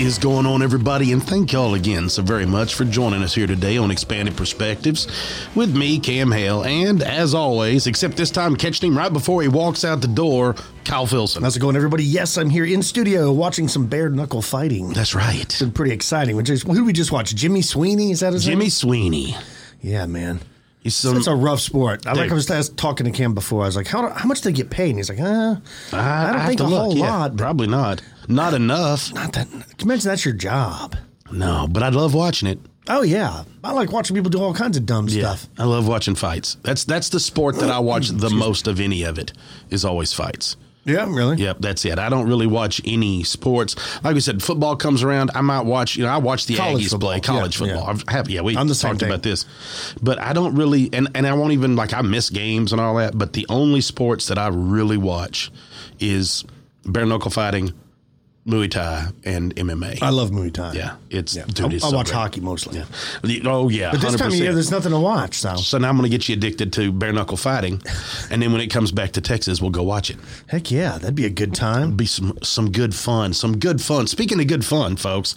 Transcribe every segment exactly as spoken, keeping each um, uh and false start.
is going on, everybody? And thank y'all again so very much for joining us here today on Expanded Perspectives with me, Cam Hale, and as always, except this time catching him right before he walks out the door, Kyle Filson. How's it going, everybody? Yes, I'm here in studio watching some bare knuckle fighting. That's right. It's been pretty exciting. We just, who did we just watch? Jimmy Sweeney? Is that his Jimmy name? Sweeney. Yeah, man. He's some, it's a rough sport. I dude. like I was, I was talking to Cam before. I was like, how, how much do they get paid? And he's like, uh, I, I don't I think have a to whole look. Yeah, lot. Probably not. Not enough. Not that. Can you imagine that's your job? No, but I love watching it. Oh, yeah. I like watching people do all kinds of dumb Yeah, stuff. I love watching fights. That's that's the sport that I watch the most of any of it, is always fights. Yeah, really? Yep, that's it. I don't really watch any sports. Like we said, football comes around, I might watch, you know, I watch the College Aggies football. play, college Yeah, football. yeah. I've have, yeah, we I'm the same talked thing. about this. But I don't really, and, and I won't even, like, I miss games and all that, but the only sports that I really watch is bare knuckle fighting, Muay Thai, and M M A. I love Muay Thai. Yeah, it's, Yeah. dude, I, it's I so watch great. hockey mostly. Yeah. The- Oh, yeah, But this time of one hundred percent. year, there's nothing to watch, so. So now I'm going to get you addicted to bare knuckle fighting, and then when it comes back to Texas, we'll go watch it. Heck yeah, that'd be a good time. Be some some good fun, some good fun. Speaking of good fun, folks,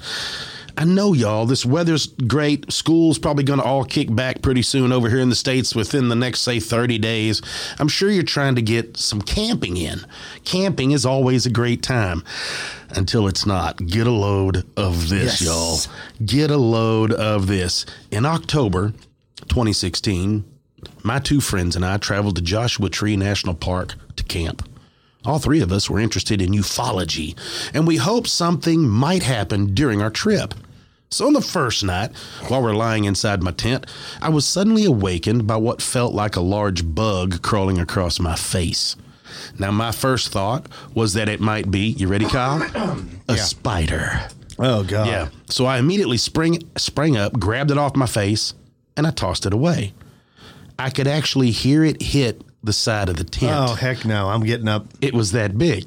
I know y'all, this weather's great. School's probably going to all kick back pretty soon over here in the States within the next, say, thirty days. I'm sure you're trying to get some camping in. Camping is always a great time until it's not. Get a load of this, Yes. y'all. Get a load of this. In October twenty sixteen, my two friends and I traveled to Joshua Tree National Park to camp. All three of us were interested in ufology, and we hoped something might happen during our trip. So on the first night, while we're lying inside my tent, I was suddenly awakened by what felt like a large bug crawling across my face. Now, my first thought was that it might be, you ready, Kyle? A Yeah. spider. Oh, God. Yeah. So I immediately sprang, sprang up, grabbed it off my face, and I tossed it away. I could actually hear it hit the side of the tent. Oh, heck no. I'm getting up. It was that big.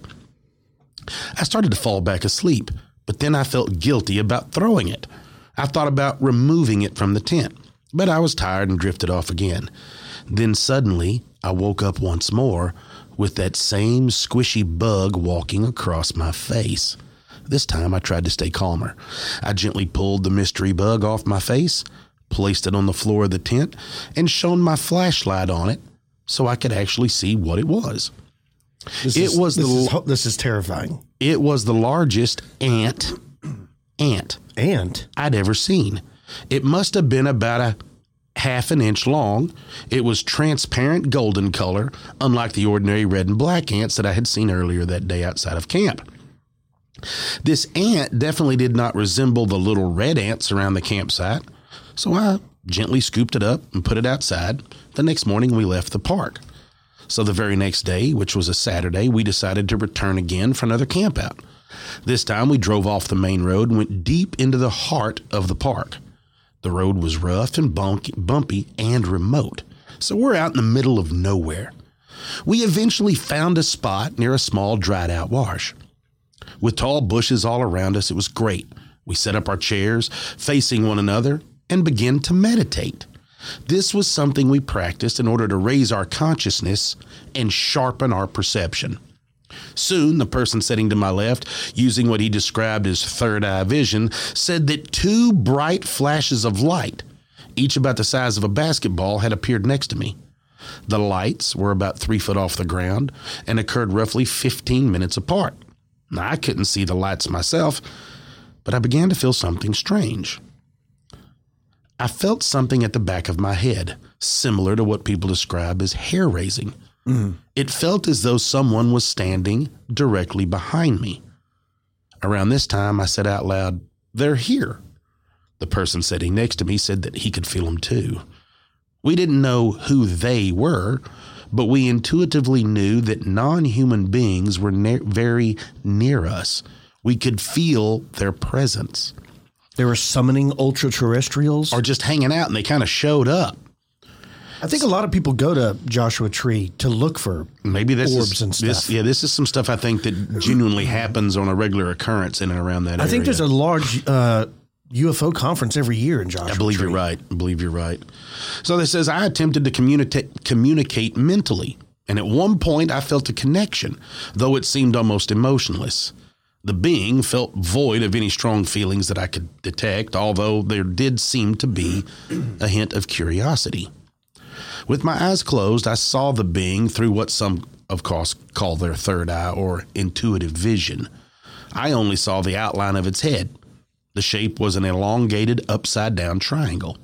I started to fall back asleep, but then I felt guilty about throwing it. I thought about removing it from the tent, but I was tired and drifted off again. Then suddenly, I woke up once more with that same squishy bug walking across my face. This time, I tried to stay calmer. I gently pulled the mystery bug off my face, placed it on the floor of the tent, and shone my flashlight on it so I could actually see what it was. This It is, was this the- Is, ho- this is terrifying. It was the largest ant ant And I'd ever seen. It must have been about a half an inch long. It was transparent golden color, unlike the ordinary red and black ants that I had seen earlier that day outside of camp. This ant definitely did not resemble the little red ants around the campsite, so I gently scooped it up and put it outside. The next morning, we left the park. So the very next day, which was a Saturday, we decided to return again for another campout. This time we drove off the main road and went deep into the heart of the park. The road was rough and bumpy, bumpy and remote, so we're out in the middle of nowhere. We eventually found a spot near a small dried out wash. With tall bushes all around us, it was great. We set up our chairs, facing one another, and began to meditate. This was something we practiced in order to raise our consciousness and sharpen our perception. Soon, the person sitting to my left, using what he described as third eye vision, said that two bright flashes of light, each about the size of a basketball, had appeared next to me. The lights were about three foot off the ground and occurred roughly fifteen minutes apart. Now, I couldn't see the lights myself, but I began to feel something strange. I felt something at the back of my head, similar to what people describe as hair raising. Mm. It felt as though someone was standing directly behind me. Around this time, I said out loud, "They're here." The person sitting next to me said that he could feel them too. We didn't know who they were, but we intuitively knew that non-human beings were ne- very near us. We could feel their presence. they were summoning ultra-terrestrials. Or just hanging out, and they kind of showed up. I think a lot of people go to Joshua Tree to look for Maybe this orbs is and stuff. This, yeah, this is some stuff I think that genuinely happens on a regular occurrence in and around that area. I think there's a large uh, U F O conference every year in Joshua I believe Tree. you're right. I believe you're right. So this says, I attempted to communicate communicate mentally, and at one point I felt a connection, though it seemed almost emotionless. The being felt void of any strong feelings that I could detect, although there did seem to be a hint of curiosity. With my eyes closed, I saw the being through what some, of course, call their third eye or intuitive vision. I only saw the outline of its head. The shape was an elongated upside-down triangle.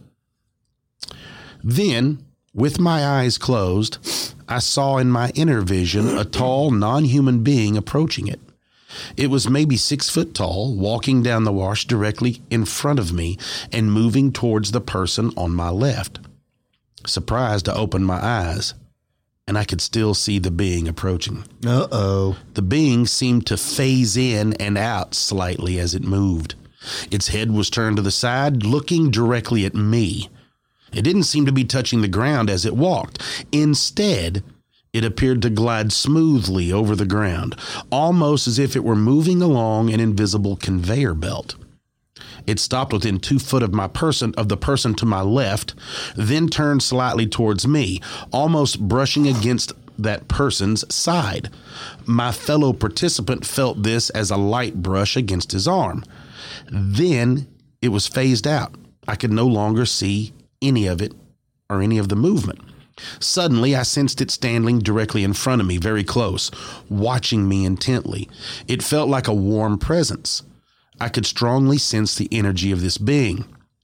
Then, with my eyes closed, I saw in my inner vision a tall, non-human being approaching it. It was maybe six foot tall, walking down the wash directly in front of me and moving towards the person on my left. Surprised, I opened my eyes, and I could still see the being approaching. Uh-oh. The being seemed to phase in and out slightly as it moved. Its head was turned to the side, looking directly at me. It didn't seem to be touching the ground as it walked. Instead, it appeared to glide smoothly over the ground, almost as if it were moving along an invisible conveyor belt. It stopped within two foot of my person, of the person to my left, then turned slightly towards me, almost brushing against that person's side. My fellow participant felt this as a light brush against his arm. Then it was phased out. I could no longer see any of it or any of the movement. Suddenly, I sensed it standing directly in front of me, very close, watching me intently. It felt like a warm presence. I could strongly sense the energy of this being.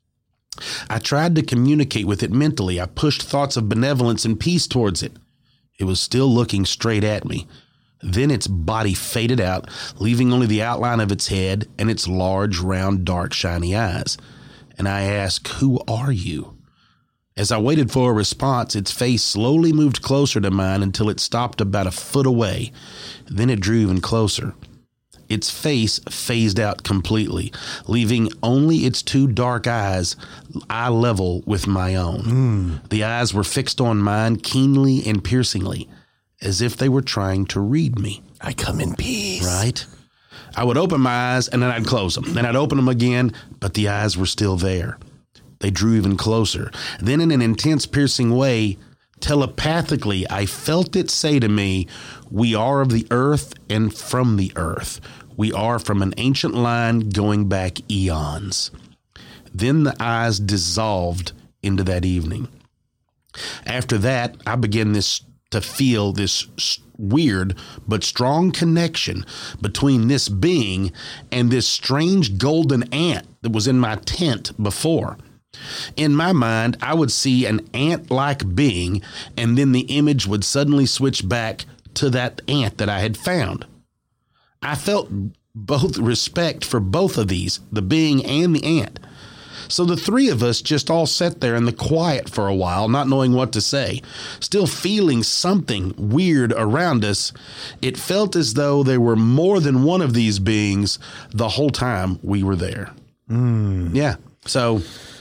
I tried to communicate with it mentally. I pushed thoughts of benevolence and peace towards it. It was still looking straight at me. Then its body faded out, leaving only the outline of its head and its large, round, dark, shiny eyes. And I asked, "Who are you?" As I waited for a response, its face slowly moved closer to mine until it stopped about a foot away. Then it drew even closer. Its face phased out completely, leaving only its two dark eyes eye level with my own. Mm. The eyes were fixed on mine keenly and piercingly, as if they were trying to read me. I come in peace. Right? I would open my eyes and then I'd close them. Then I'd open them again, but the eyes were still there. They drew even closer. Then in an intense, piercing way, telepathically, I felt it say to me, "We are of the earth and from the earth. We are from an ancient line going back eons." Then the eyes dissolved into that evening. After that, I began this to feel this weird but strong connection between this being and this strange golden ant that was in my tent before. In my mind, I would see an ant-like being, and then the image would suddenly switch back to that ant that I had found. I felt both respect for both of these, the being and the ant. So the three of us just all sat there in the quiet for a while, not knowing what to say, still feeling something weird around us. It felt as though there were more than one of these beings the whole time we were there. Mm. Yeah. So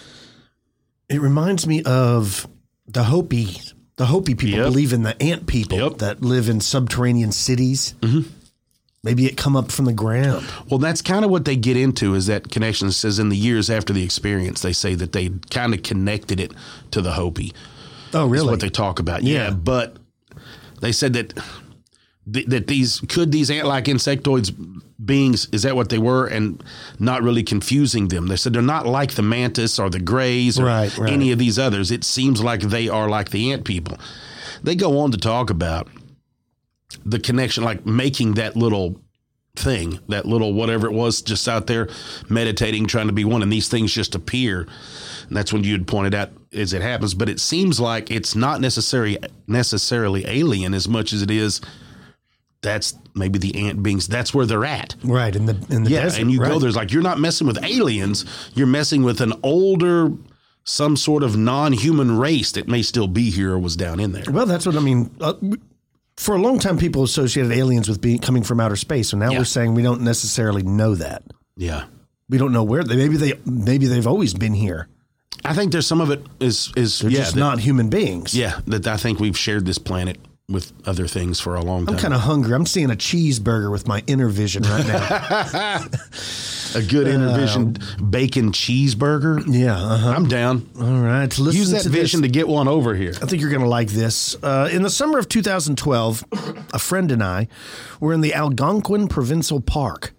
it reminds me of the Hopi. The Hopi people Yep. believe in the ant people Yep. that live in subterranean cities. Mm-hmm. Maybe it come up from the ground. Well, that's kind of what they get into, is that connection. It says in the years after the experience, they say that they kind of connected it to the Hopi. Oh, really? That's what they talk about. Yeah. Yeah. But they said that th- that these could these ant-like insectoids beings, is that what they were? And not really confusing them. They said they're not like the mantis or the grays or Right, right. any of these others. It seems like they are like the ant people. They go on to talk about the connection, like making that little thing, that little whatever it was, just out there meditating, trying to be one, and these things just appear. And that's when you had pointed out as it happens. But it seems like it's not necessarily necessarily alien as much as it is. That's maybe the ant beings. That's where they're at. Right, in the in the Yeah, desert. and you right. go there's like, you're not messing with aliens. You're messing with an older, some sort of non-human race that may still be here or was down in there. Well, that's what I mean. Uh, for a long time, people associated aliens with being coming from outer space, and now Yeah. we're saying we don't necessarily know that. Yeah. We don't know where they. Maybe they. Maybe they've always been here. I think there's some of it is is They're yeah, just that- not human beings. Yeah, that I think we've shared this planet with other things for a long time. I'm kind of hungry. I'm seeing a cheeseburger with my inner vision right now. a good intervision bacon cheeseburger. yeah. Uh-huh. I'm down. All right. Listen Use that to vision this. to get one over here. I think you're going to like this. Uh, in the summer of two thousand twelve, a friend and I were in the Algonquin Provincial Park.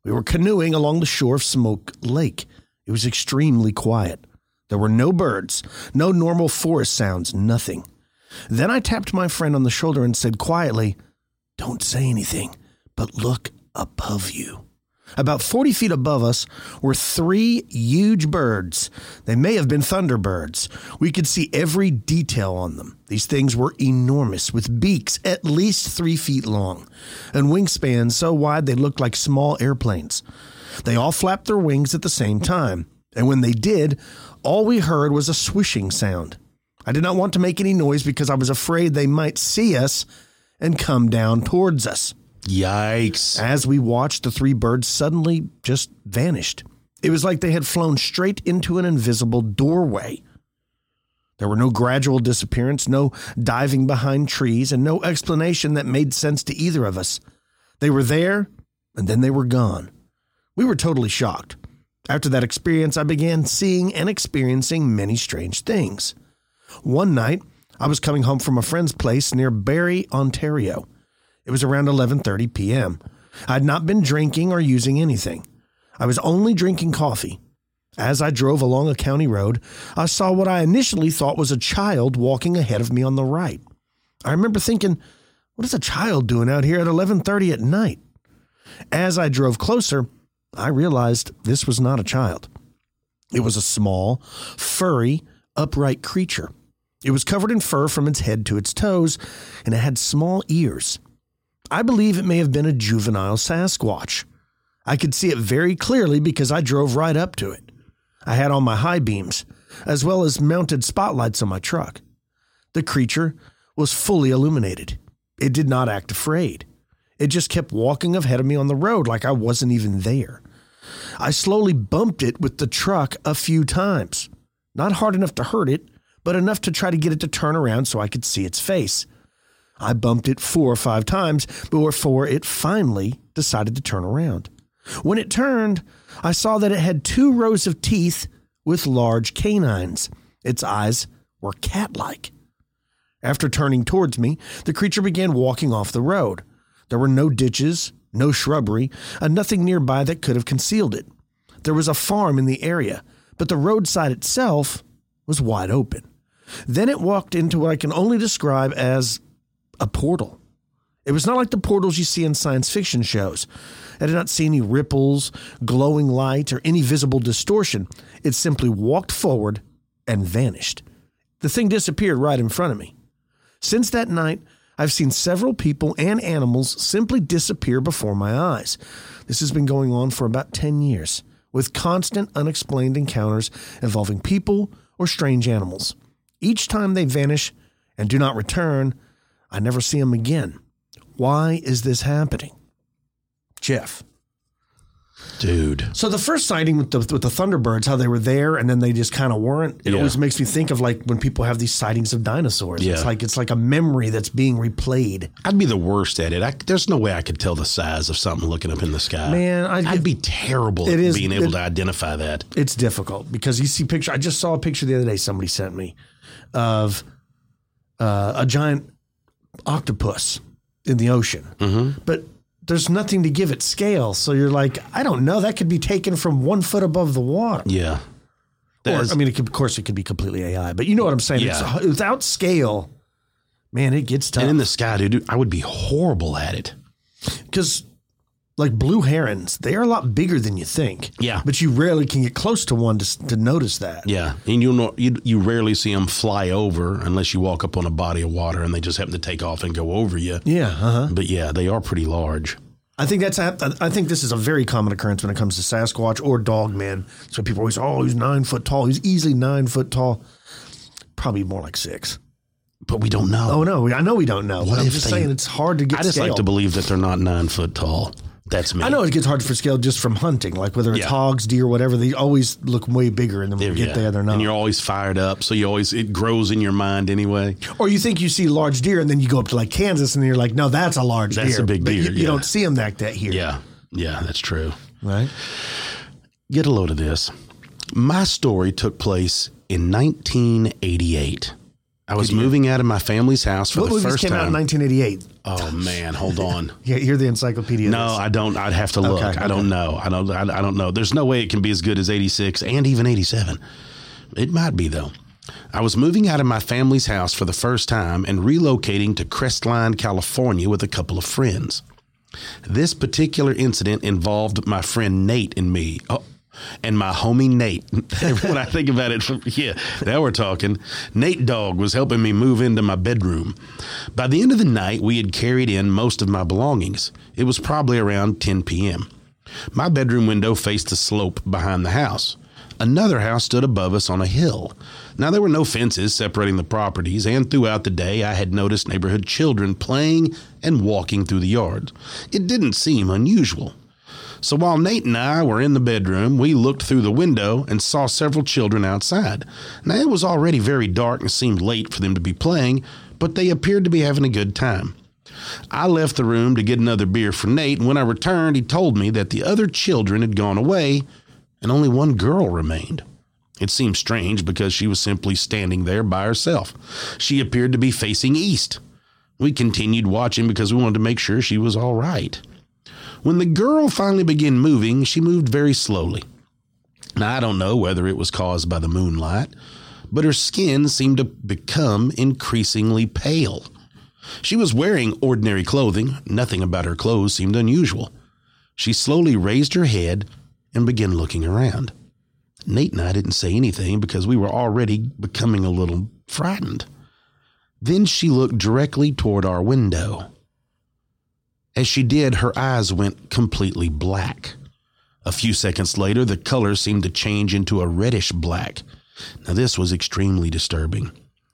We were canoeing along the shore of Smoke Lake. It was extremely quiet. There were no birds, no normal forest sounds, nothing. Then I tapped my friend on the shoulder and said quietly, "Don't say anything, but look above you." About forty feet above us were three huge birds. They may have been thunderbirds. We could see every detail on them. These things were enormous, with beaks at least three feet long, and wingspans so wide they looked like small airplanes. They all flapped their wings at the same time, and when they did, all we heard was a swishing sound. I did not want to make any noise because I was afraid they might see us and come down towards us. Yikes. As we watched, the three birds suddenly just vanished. It was like they had flown straight into an invisible doorway. There were no gradual disappearance, no diving behind trees, and no explanation that made sense to either of us. They were there, and then they were gone. We were totally shocked. After that experience, I began seeing and experiencing many strange things. One night, I was coming home from a friend's place near Barrie, Ontario. It was around eleven thirty p.m. I had not been drinking or using anything. I was only drinking coffee. As I drove along a county road, I saw what I initially thought was a child walking ahead of me on the right. I remember thinking, what is a child doing out here at eleven thirty at night? As I drove closer, I realized this was not a child. It was a small, furry, upright creature. It was covered in fur from its head to its toes, and it had small ears. I believe it may have been a juvenile Sasquatch. I could see it very clearly because I drove right up to it. I had on my high beams, as well as mounted spotlights on my truck. The creature was fully illuminated. It did not act afraid. It just kept walking ahead of me on the road like I wasn't even there. I slowly bumped it with the truck a few times. Not hard enough to hurt it, but enough to try to get it to turn around so I could see its face. I bumped it four or five times before it finally decided to turn around. When it turned, I saw that it had two rows of teeth with large canines. Its eyes were cat-like. After turning towards me, the creature began walking off the road. There were no ditches, no shrubbery, and nothing nearby that could have concealed it. There was a farm in the area, but the roadside itself was wide open. Then it walked into what I can only describe as a portal. It was not like the portals you see in science fiction shows. I did not see any ripples, glowing light, or any visible distortion. It simply walked forward and vanished. The thing disappeared right in front of me. Since that night, I've seen several people and animals simply disappear before my eyes. This has been going on for about ten years, with constant unexplained encounters involving people or strange animals. Each time they vanish and do not return, I never see them again. Why is this happening? Jeff. Dude. So the first sighting with the, with the Thunderbirds, how they were there and then they just kind of weren't, it Yeah. always makes me think of like when people have these sightings of dinosaurs. Yeah. It's like it's like a memory that's being replayed. I'd be the worst at it. I, there's no way I could tell the size of something looking up in the sky. Man, I'd I'd get- be terrible It at is- being able it- to identify that. It's difficult because you see picture. I just saw a picture the other day somebody sent me of uh, a giant octopus in the ocean, Mm-hmm. but there's nothing to give it scale. So you're like, I don't know. That could be taken from one foot above the water. Yeah. That Or, is- I mean, it could, of course, it could be completely A I, but you know what I'm saying? Yeah. It's, without scale, man, it gets tough. and in the sky, dude, I would be horrible at it. Because like blue herons, they are a lot bigger than you think. Yeah. But you rarely can get close to one to, to notice that. Yeah, and you know you you rarely see them fly over unless you walk up on a body of water and they just happen to take off and go over you. Yeah. Uh-huh. But yeah, they are pretty large. I think that's a, I think this is a very common occurrence when it comes to Sasquatch or Dogman. So people always, oh, he's nine foot tall. He's easily nine foot tall. Probably more like six. But we don't know. Oh no, I know we don't know. What But I'm if just they- saying it's hard to get. I just scale. like to believe that they're not nine foot tall. That's me. I know it gets hard for scale just from hunting, like whether it's Yeah. hogs, deer, whatever. They always look way bigger, and then when you get Yeah. there, they're not. And you're always fired up, so you always it grows in your mind anyway. Or you think you see large deer, and then you go up to like Kansas, and you're like, no, that's a large That's deer. a big But deer, You, you yeah. don't see them like that here. Yeah, yeah, that's true. Right. Get a load of this. My story took place in nineteen eighty-eight. I was moving out of my family's house for What the movies first came out in time. nineteen eighty-eight? Oh man, hold on. Yeah, you're the encyclopedia. No, I don't. I'd have to look. Okay, I don't know. I don't. I, I don't know. There's no way it can be as good as eighty-six and even eighty-seven. It might be though. I was moving out of my family's house for the first time and relocating to Crestline, California with a couple of friends. This particular incident involved my friend Nate and me. Oh, and my homie Nate. When I think about it, yeah, now we're talking. Nate Dogg was helping me move into my bedroom. By the end of the night, we had carried in most of my belongings. It was probably around ten p.m. My bedroom window faced the slope behind the house. Another house stood above us on a hill. Now, there were no fences separating the properties, and throughout the day, I had noticed neighborhood children playing and walking through the yard. It didn't seem unusual. So while Nate and I were in the bedroom, we looked through the window and saw several children outside. Now, it was already very dark and seemed late for them to be playing, but they appeared to be having a good time. I left the room to get another beer for Nate, and when I returned, he told me that the other children had gone away and only one girl remained. It seemed strange because she was simply standing there by herself. She appeared to be facing east. We continued watching because we wanted to make sure she was all right. When the girl finally began moving, she moved very slowly. Now, I don't know whether it was caused by the moonlight, but her skin seemed to become increasingly pale. She was wearing ordinary clothing. Nothing about her clothes seemed unusual. She slowly raised her head and began looking around. Nate and I didn't say anything because we were already becoming a little frightened. Then she looked directly toward our window. As she did, her eyes went completely black. A few seconds later, the color seemed to change into a reddish black. Now, this was extremely disturbing.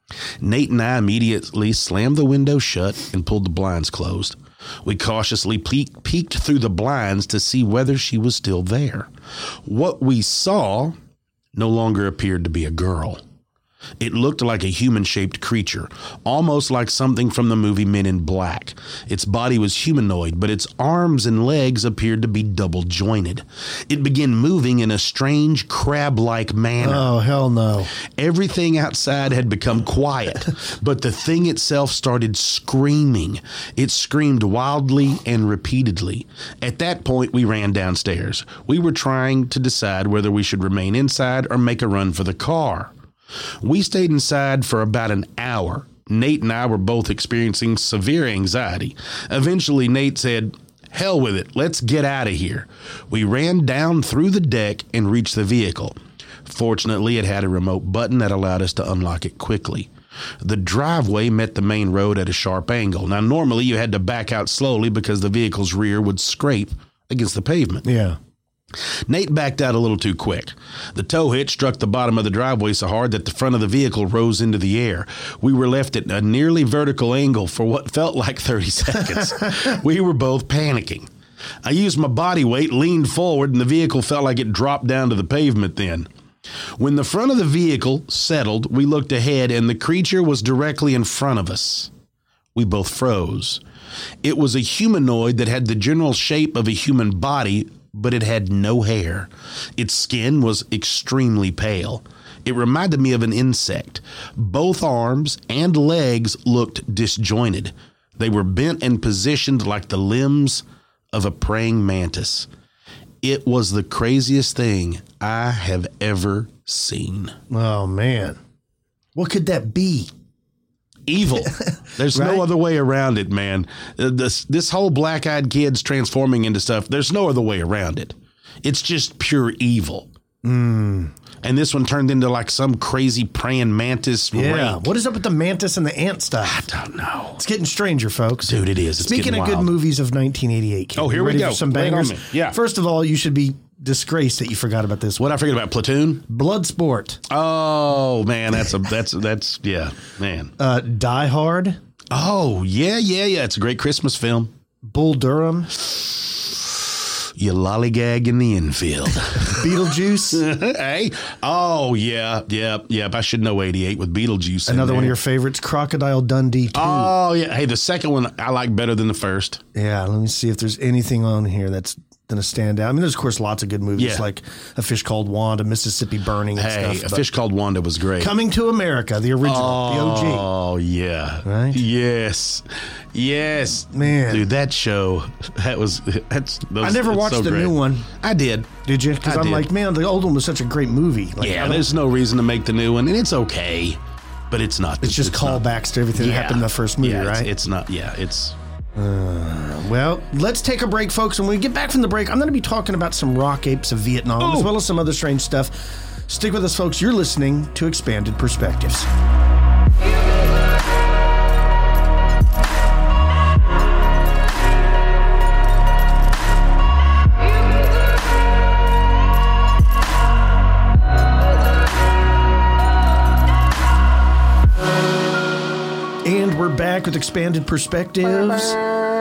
Nate and I immediately slammed the window shut and pulled the blinds closed. We cautiously peek- peeked through the blinds to see whether she was still there. What we saw no longer appeared to be a girl. It looked like a human-shaped creature, almost like something from the movie Men in Black. Its body was humanoid, but its arms and legs appeared to be double-jointed. It began moving in a strange, crab-like manner. Oh, hell no. Everything outside had become quiet, but the thing itself started screaming. It screamed wildly and repeatedly. At that point, we ran downstairs. We were trying to decide whether we should remain inside or make a run for the car. We stayed inside for about an hour. Nate and I were both experiencing severe anxiety. Eventually, Nate said, "Hell with it, let's get out of here." We ran down through the deck and reached the vehicle. Fortunately, it had a remote button that allowed us to unlock it quickly. The driveway met the main road at a sharp angle. Now, normally you had to back out slowly because the vehicle's rear would scrape against the pavement. Yeah. Nate backed out a little too quick. The tow hitch struck the bottom of the driveway so hard that the front of the vehicle rose into the air. We were left at a nearly vertical angle for what felt like thirty seconds. We were both panicking. I used my body weight, leaned forward, and the vehicle felt like it dropped down to the pavement then. When the front of the vehicle settled, we looked ahead, and the creature was directly in front of us. We both froze. It was a humanoid that had the general shape of a human body, but it had no hair. Its skin was extremely pale. It reminded me of an insect. Both arms and legs looked disjointed. They were bent and positioned like the limbs of a praying mantis. It was the craziest thing I have ever seen. Oh, man. What could that be? Evil. There's right? no other way around it, man. This this whole black-eyed kids transforming into stuff, there's no other way around it. It's just pure evil. Mm. And this one turned into like some crazy praying mantis. Yeah. Rake. What is up with the mantis and the ant stuff? I don't know. It's getting stranger, folks. Dude, it is. It's Speaking of wild. good movies of nineteen eighty-eight. Oh, here we ready go. For some bangers. Yeah. First of all, you should be disgraced that you forgot about this one. What I forget about Platoon? Bloodsport. Oh man, that's a that's that's yeah, man. Uh, Die Hard. Oh yeah, yeah, yeah. It's a great Christmas film. Bull Durham. You lollygag in the infield. Beetlejuice. Hey. Oh yeah, yeah, yeah. I should know eighty-eight with Beetlejuice. Another one of your favorites, Crocodile Dundee two. Oh yeah. Hey, the second one I like better than the first. Yeah. Let me see if there's anything on here that's than a standout. I mean, there's, of course, lots of good movies Yeah. like A Fish Called Wanda, Mississippi Burning and Hey, stuff. A but Fish Called Wanda was great. Coming to America, the original, the O G. Oh, yeah. Right? Yes. Yes. Man. Dude, that show, that was, that's, those, I never it's watched so the great. new one. I did. Did you? Because I I'm did. like, man, the old one was such a great movie. Like, I Yeah, don't- there's no reason to make the new one, and it's okay, but it's not. it's just not- callbacks to everything that Yeah. happened in the first movie, yeah, it's- right? It's, not, yeah, it's, Well, let's take a break, folks. When we get back from the break, I'm going to be talking about some rock apes of Vietnam, Oh. as well as some other strange stuff. Stick with us, folks. You're listening to Expanded Perspectives. And we're back with Expanded Perspectives.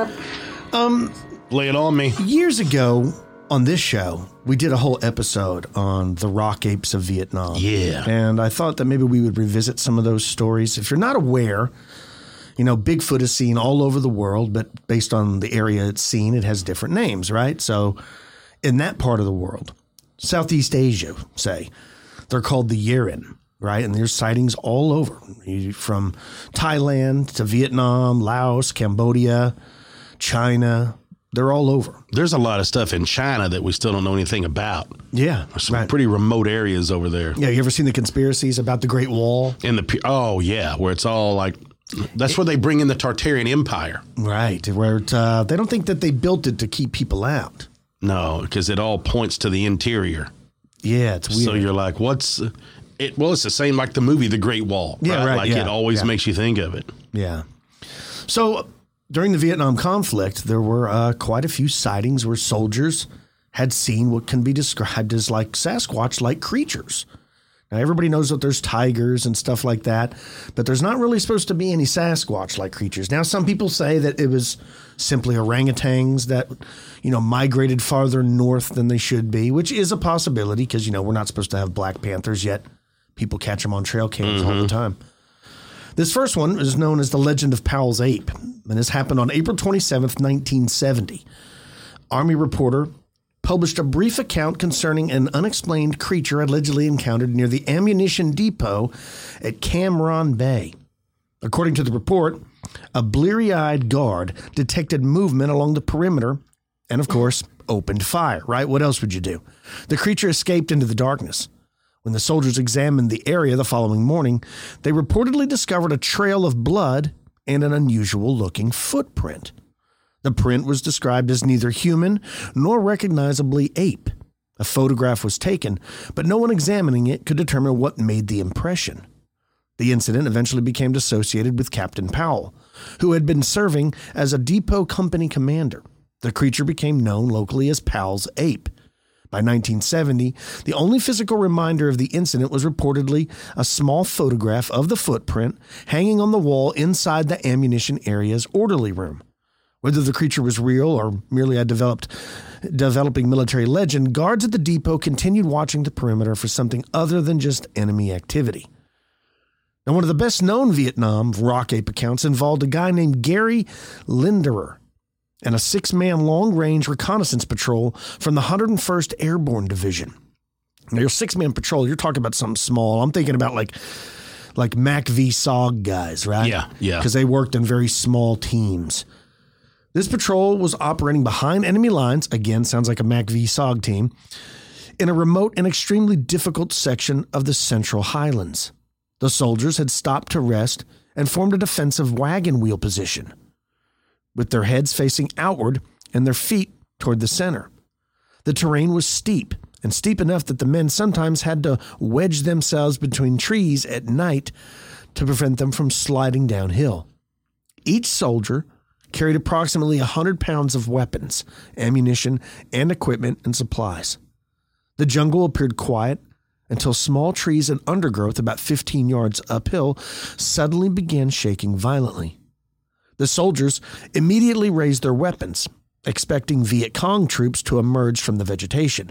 lay it on me. Years ago on this show, we did a whole episode on the rock apes of Vietnam. Yeah. And I thought that maybe we would revisit some of those stories. If you're not aware, you know, Bigfoot is seen all over the world, but based on the area it's seen, it has different names, right? So in that part of the world, Southeast Asia, say, they're called the Yeren, right? And there's sightings all over, from Thailand to Vietnam, Laos, Cambodia, China. They're all over. There's a lot of stuff in China that we still don't know anything about. Yeah. There's some Right. pretty remote areas over there. Yeah, you ever seen the conspiracies about the Great Wall? In the pu- oh yeah, where it's all like that's where they bring in the Tartarian Empire. Right, where it, uh, they don't think that they built it to keep people out. No, because it all points to the interior. Yeah, it's weird. So you're like, what's it? Well, it's the same like the movie The Great Wall. Yeah, right, Like yeah, it always yeah. makes you think of it. Yeah. So during the Vietnam conflict, there were uh, quite a few sightings where soldiers had seen what can be described as like Sasquatch-like creatures. Now, everybody knows that there's tigers and stuff like that, but there's not really supposed to be any Sasquatch-like creatures. Now, some people say that it was simply orangutans that, you know, migrated farther north than they should be, which is a possibility because, you know, we're not supposed to have black panthers yet. People catch them on trail cams all the time. This first one is known as the Legend of Powell's Ape, and this happened on April twenty-seventh, nineteen seventy. Army reporter published a brief account concerning an unexplained creature allegedly encountered near the ammunition depot at Cam Ranh Bay. According to the report, a bleary-eyed guard detected movement along the perimeter and, of course, opened fire, right? What else would you do? The creature escaped into the darkness. When the soldiers examined the area the following morning, they reportedly discovered a trail of blood and an unusual-looking footprint. The print was described as neither human nor recognizably ape. A photograph was taken, but no one examining it could determine what made the impression. The incident eventually became associated with Captain Powell, who had been serving as a depot company commander. The creature became known locally as Powell's Ape. By nineteen seventy, the only physical reminder of the incident was reportedly a small photograph of the footprint hanging on the wall inside the ammunition area's orderly room. Whether the creature was real or merely a developed, developing military legend, guards at the depot continued watching the perimeter for something other than just enemy activity. Now, one of the best-known Vietnam rock ape accounts involved a guy named Gary Linderer and a six-man long-range reconnaissance patrol from the one hundred first Airborne Division. Now, your six-man patrol, you're talking about something small. I'm thinking about like like Mac V S O G guys, right? Yeah, yeah. Because they worked in very small teams. This patrol was operating behind enemy lines, again, sounds like a Mac V S O G team, in a remote and extremely difficult section of the Central Highlands. The soldiers had stopped to rest and formed a defensive wagon wheel position, with their heads facing outward and their feet toward the center. The terrain was steep, and steep enough that the men sometimes had to wedge themselves between trees at night to prevent them from sliding downhill. Each soldier carried approximately one hundred pounds of weapons, ammunition, and equipment and supplies. The jungle appeared quiet until small trees and undergrowth about fifteen yards uphill suddenly began shaking violently. The soldiers immediately raised their weapons, expecting Viet Cong troops to emerge from the vegetation.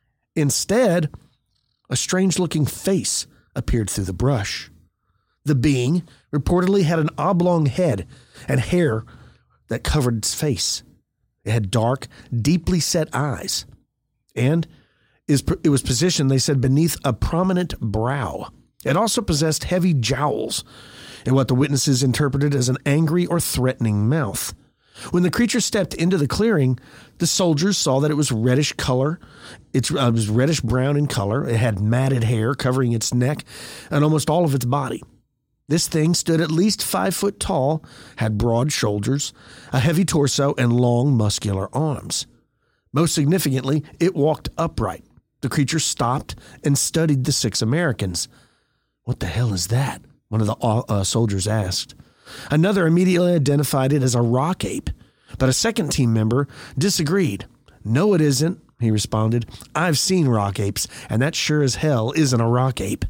Instead, a strange-looking face appeared through the brush. The being reportedly had an oblong head and hair that covered its face. It had dark, deeply set eyes. And is it was positioned, they said, beneath a prominent brow. It also possessed heavy jowls and what the witnesses interpreted as an angry or threatening mouth. When the creature stepped into the clearing, the soldiers saw that it was reddish color. It's, uh, it was reddish brown in color. It had matted hair covering its neck and almost all of its body. This thing stood at least five foot tall, had broad shoulders, a heavy torso, and long muscular arms. Most significantly, it walked upright. The creature stopped and studied the six Americans. "What the hell is that?" one of the uh, soldiers asked. Another immediately identified it as a rock ape, but a second team member disagreed. "No, it isn't," he responded. "I've seen rock apes, and that sure as hell isn't a rock ape."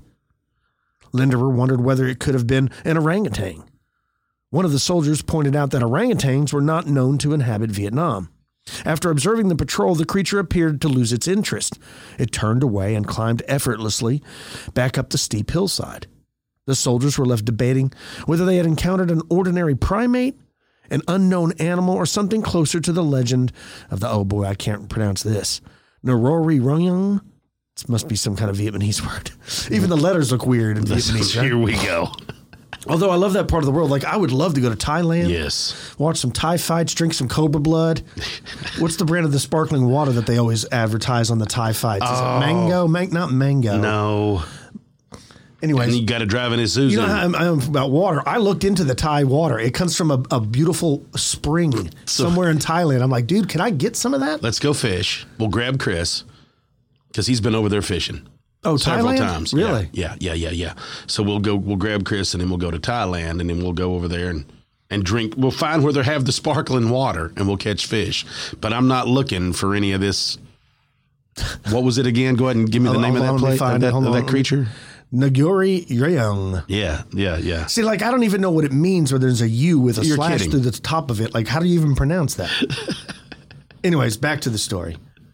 Linderer wondered whether it could have been an orangutan. One of the soldiers pointed out that orangutans were not known to inhabit Vietnam. After observing the patrol, the creature appeared to lose its interest. It turned away and climbed effortlessly back up the steep hillside. The soldiers were left debating whether they had encountered an ordinary primate, an unknown animal, or something closer to the legend of the, oh boy, I can't pronounce this, Narori Ronyang. This must be some kind of Vietnamese word. Even the letters look weird in Vietnamese. Right? Here we go. Although I love that part of the world. Like, I would love to go to Thailand. Yes. Watch some Thai fights, drink some Cobra blood. What's the brand of the sparkling water that they always advertise on the Thai fights? Is oh. it Mango? Man- not Mango. No. Anyways. And you got to drive in Isuzu. You know how I'm, I'm about water. I looked into the Thai water. It comes from a, a beautiful spring So- somewhere in Thailand. I'm like, dude, can I get some of that? Let's go fish. We'll grab Chris because he's been over there fishing. Oh, several Thailand? times. Really? Yeah, yeah, yeah, yeah, yeah. So we'll go. We'll grab Chris, and then we'll go to Thailand, and then we'll go over there and, and drink. We'll find where they have the sparkling water, and we'll catch fish. But I'm not looking for any of this. What was it again? Go ahead and give me the Hold name on, of that let me place, find of it. that, Hold of on. that creature. Naguri Ryong. Yeah, yeah, yeah. See, like, I don't even know what it means where there's a U with a You're slash kidding. through the top of it. Like, how do you even pronounce that? Anyways, back to the story.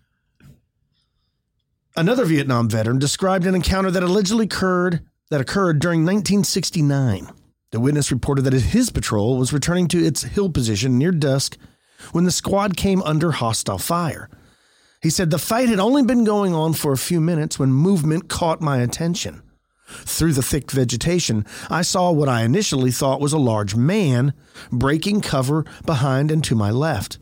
Another Vietnam veteran described an encounter that allegedly occurred that occurred during nineteen sixty-nine. The witness reported that his patrol was returning to its hill position near dusk when the squad came under hostile fire. He said the fight had only been going on for a few minutes when movement caught my attention. Through the thick vegetation, I saw what I initially thought was a large man breaking cover behind and to my left.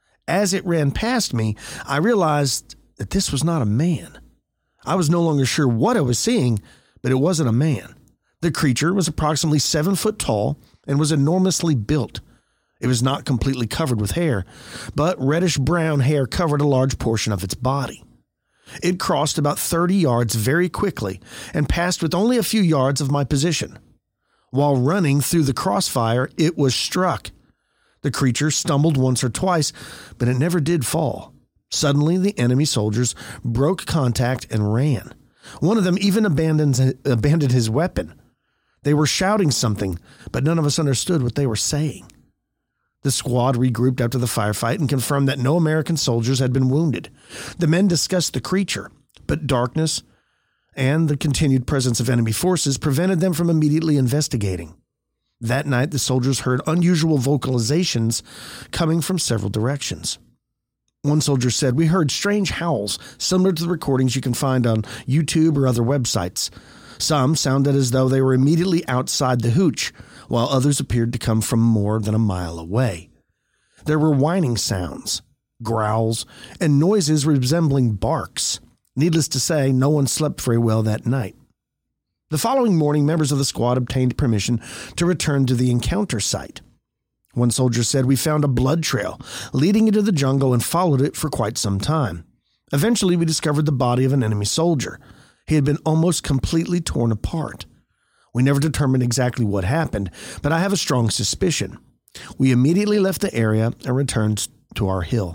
As it ran past me, I realized that this was not a man. I was no longer sure what I was seeing, but it wasn't a man. The creature was approximately seven foot tall and was enormously built. It was not completely covered with hair, but reddish brown hair covered a large portion of its body. It crossed about thirty yards very quickly and passed with only a few yards of my position. While running through the crossfire, it was struck. The creature stumbled once or twice, but it never did fall. Suddenly, the enemy soldiers broke contact and ran. One of them even abandoned, abandoned his weapon. They were shouting something, but none of us understood what they were saying. The squad regrouped after the firefight and confirmed that no American soldiers had been wounded. The men discussed the creature, but darkness and the continued presence of enemy forces prevented them from immediately investigating. That night, the soldiers heard unusual vocalizations coming from several directions. One soldier said, "We heard strange howls similar to the recordings you can find on YouTube or other websites. Some sounded as though they were immediately outside the hooch, while others appeared to come from more than a mile away. There were whining sounds, growls, and noises resembling barks. Needless to say, no one slept very well that night." The following morning, members of the squad obtained permission to return to the encounter site. One soldier said, "We found a blood trail leading into the jungle and followed it for quite some time. Eventually, we discovered the body of an enemy soldier. He had been almost completely torn apart. We never determined exactly what happened, but I have a strong suspicion. We immediately left the area and returned to our hill."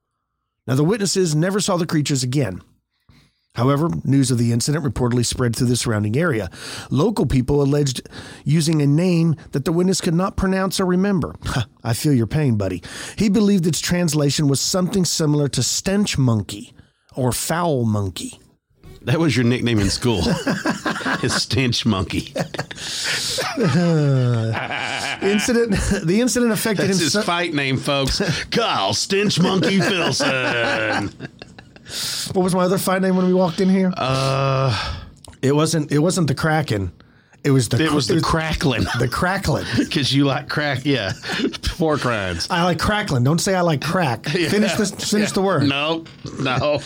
Now, the witnesses never saw the creatures again. However, news of the incident reportedly spread through the surrounding area. Local people alleged using a name that the witness could not pronounce or remember. I feel your pain, buddy. He believed its translation was something similar to stench monkey or foul monkey. That was your nickname in school. His stench monkey. incident, the incident affected That's him. his So- fight name, folks. Kyle Stench Monkey Filson. what was my other fight name when we walked in here? Uh, it wasn't. It wasn't the Kraken. It was the. it was the crackling. The crackling. Because you like crack, yeah. Pork rinds. I like crackling. Don't say I like crack. Finish this. Finish Yeah. the word. No, no.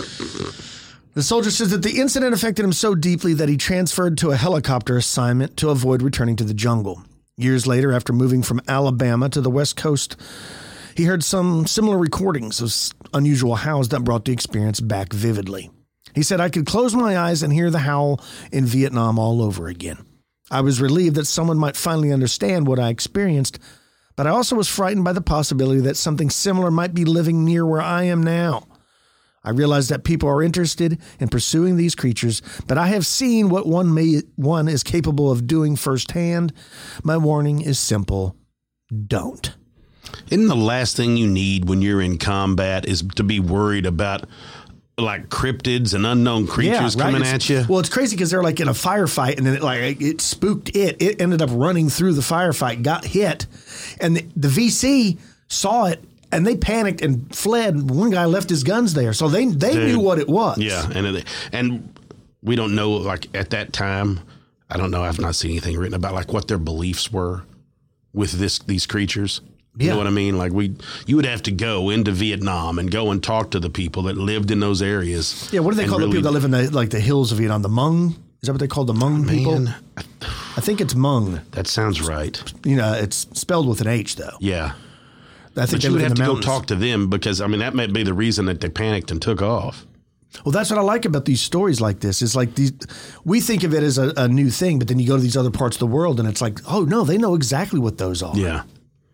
The soldier says that the incident affected him so deeply that he transferred to a helicopter assignment to avoid returning to the jungle. Years later, after moving from Alabama to the West Coast, he heard some similar recordings of unusual howls that brought the experience back vividly. He said, I could close my eyes and hear the howl in Vietnam all over again. I was relieved that someone might finally understand what I experienced, but I also was frightened by the possibility that something similar might be living near where I am now. I realize that people are interested in pursuing these creatures, but I have seen what one may one is capable of doing firsthand. My warning is simple. Don't. Isn't the last thing you need when you're in combat is to be worried about like cryptids and unknown creatures right. coming It's- at you? Well, it's crazy because they're like in a firefight, and then it, like it spooked it. It ended up running through the firefight, got hit, and the, the V C saw it. And they panicked and fled. One guy left his guns there, so they they Dude. knew what it was. Yeah, and it, and we don't know, like at that time, I don't know. I've not seen anything written about like what their beliefs were with this these creatures. You Yeah. know what I mean? Like we, you would have to go into Vietnam and go and talk to the people that lived in those areas. Yeah, what do they and call the really- people that live in the like the hills of Vietnam? The Hmong? Is that what they call the Hmong people? Man, I think it's Hmong. that sounds right. You know, it's spelled with an H though. Yeah. I think But they you would live in have the to go mountains. talk to them because, I mean, that might be the reason that they panicked and took off. Well, that's what I like about these stories like this. Is like these, we think of it as a, a new thing, but then you go to these other parts of the world, and it's like, oh no, they know exactly what those are. Yeah.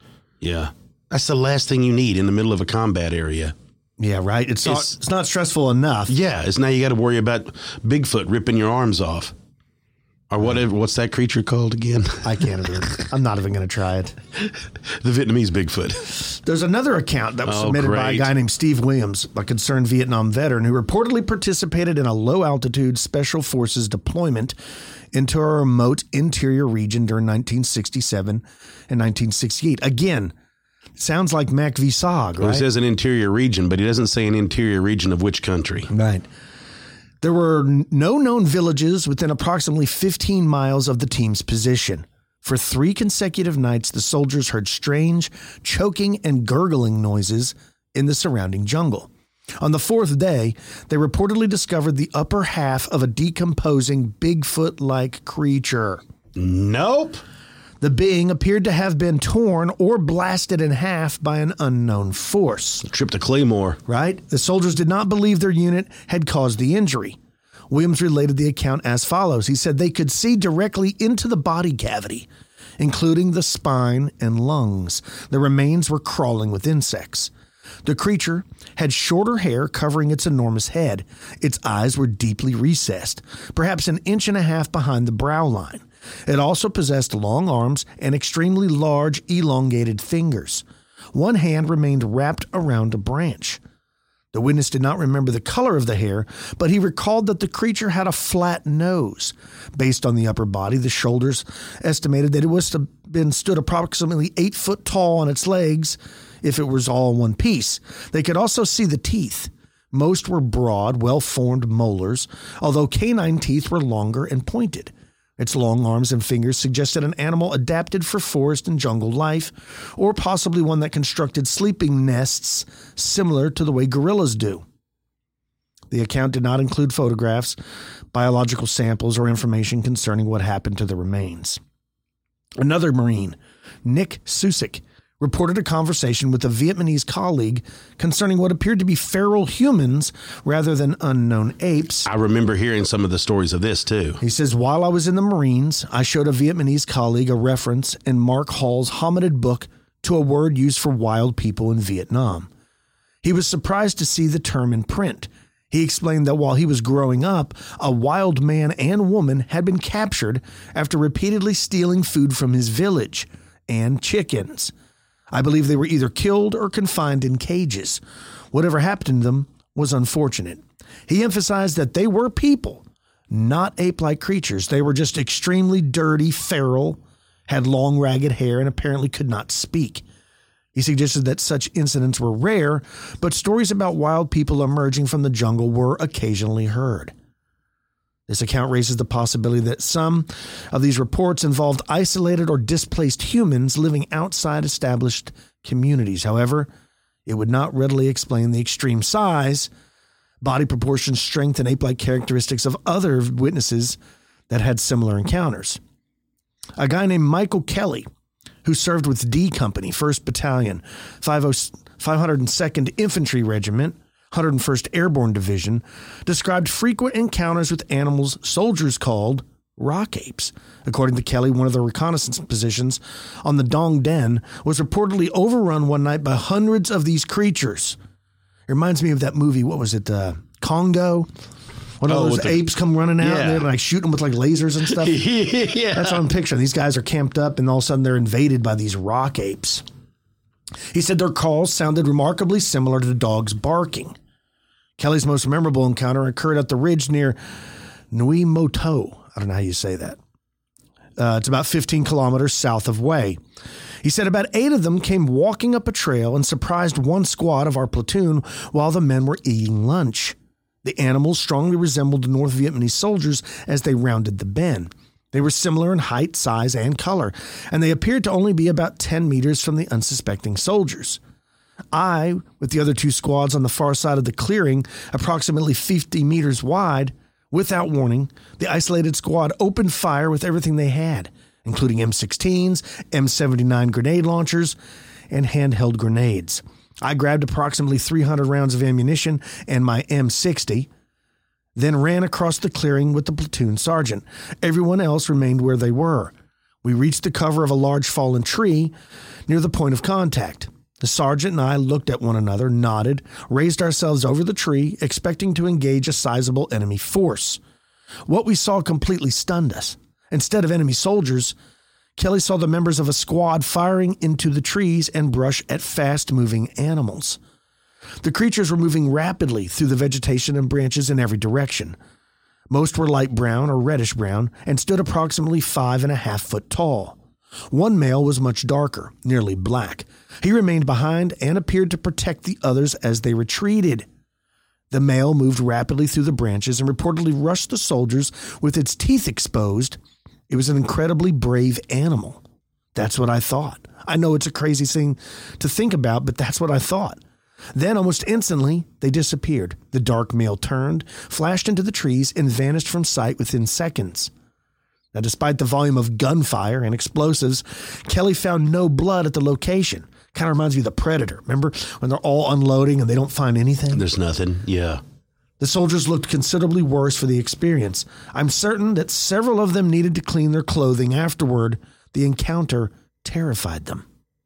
Yeah. That's the last thing you need in the middle of a combat area. Yeah, right. It's not. It's- It's not stressful enough. Yeah. It's now you got to worry about Bigfoot ripping your arms off. Or whatever. What's that creature called again? I can't even. I'm not even going to try it. The Vietnamese Bigfoot. There's another account that was Oh, submitted by a great. guy named Steve Williams, a concerned Vietnam veteran who reportedly participated in a low-altitude special forces deployment into a remote interior region during nineteen sixty-seven and nineteen sixty-eight. Again, sounds like Mac V. Sog, Well, right? it says an interior region, but he doesn't say an interior region of which country. Right. There were no known villages within approximately fifteen miles of the team's position. For three consecutive nights, the soldiers heard strange, choking and gurgling noises in the surrounding jungle. On the fourth day, they reportedly discovered the upper half of a decomposing Bigfoot-like creature. Nope. The being appeared to have been torn or blasted in half by an unknown force. Trip to Claymore. Right? The soldiers did not believe their unit had caused the injury. Williams related the account as follows. He said they could see directly into the body cavity, including the spine and lungs. The remains were crawling with insects. The creature had shorter hair covering its enormous head. Its eyes were deeply recessed, perhaps an inch and a half behind the brow line. It also possessed long arms and extremely large, elongated fingers. One hand remained wrapped around a branch. The witness did not remember the color of the hair, but he recalled that the creature had a flat nose. Based on the upper body, the shoulders estimated that it was to have been stood approximately eight foot tall on its legs if it was all in one piece. They could also see the teeth. Most were broad, well-formed molars, although canine teeth were longer and pointed. Its long arms and fingers suggested an animal adapted for forest and jungle life, or possibly one that constructed sleeping nests similar to the way gorillas do. The account did not include photographs, biological samples, or information concerning what happened to the remains. Another Marine, Nick Susik, reported a conversation with a Vietnamese colleague concerning what appeared to be feral humans rather than unknown apes. I remember hearing some of the stories of this too. He says, while I was in the Marines, I showed a Vietnamese colleague a reference in Mark Hall's hominid book to a word used for wild people in Vietnam. He was surprised to see the term in print. He explained that while he was growing up, a wild man and woman had been captured after repeatedly stealing food from his village and chickens. I believe they were either killed or confined in cages. Whatever happened to them was unfortunate. He emphasized that they were people, not ape-like creatures. They were just extremely dirty, feral, had long, ragged hair, and apparently could not speak. He suggested that such incidents were rare, but stories about wild people emerging from the jungle were occasionally heard. This account raises the possibility that some of these reports involved isolated or displaced humans living outside established communities. However, it would not readily explain the extreme size, body proportions, strength, and ape-like characteristics of other witnesses that had similar encounters. A guy named Michael Kelly, who served with D Company, first Battalion, five hundred second Infantry Regiment, one hundred first Airborne Division, described frequent encounters with animals soldiers called rock apes. According to Kelly, one of the reconnaissance positions on the Dong Den was reportedly overrun one night by hundreds of these creatures. It reminds me of that movie, what was it, uh, Congo? One of oh, those the, apes come running out yeah. and they're like shooting them with like lasers and stuff. yeah. That's what I'm picturing. These guys are camped up and all of a sudden they're invaded by these rock apes. He said their calls sounded remarkably similar to the dogs barking. Kelly's most memorable encounter occurred at the ridge near Nui Moto. I don't know how you say that. Uh, it's about fifteen kilometers south of Wei. He said about eight of them came walking up a trail and surprised one squad of our platoon while the men were eating lunch. The animals strongly resembled the North Vietnamese soldiers as they rounded the bend. They were similar in height, size, and color, and they appeared to only be about ten meters from the unsuspecting soldiers. I, with the other two squads on the far side of the clearing, approximately fifty meters wide, without warning, the isolated squad opened fire with everything they had, including M sixteens, M seventy-nine grenade launchers, and handheld grenades. I grabbed approximately three hundred rounds of ammunition and my M sixty, then ran across the clearing with the platoon sergeant. Everyone else remained where they were. We reached the cover of a large fallen tree near the point of contact. The sergeant and I looked at one another, nodded, raised ourselves over the tree, expecting to engage a sizable enemy force. What we saw completely stunned us. Instead of enemy soldiers, Kelly saw the members of a squad firing into the trees and brush at fast-moving animals. The creatures were moving rapidly through the vegetation and branches in every direction. Most were light brown or reddish brown and stood approximately five and a half foot tall. One male was much darker, nearly black. He remained behind and appeared to protect the others as they retreated. The male moved rapidly through the branches and reportedly rushed the soldiers with its teeth exposed. It was an incredibly brave animal. That's what I thought. I know it's a crazy thing to think about, but that's what I thought. Then, almost instantly, they disappeared. The dark male turned, flashed into the trees, and vanished from sight within seconds. Now, despite the volume of gunfire and explosives, Kelly found no blood at the location. Kind of reminds me of The Predator. Remember when they're all unloading and they don't find anything? There's nothing, yeah. The soldiers looked considerably worse for the experience. I'm certain that several of them needed to clean their clothing afterward. The encounter terrified them.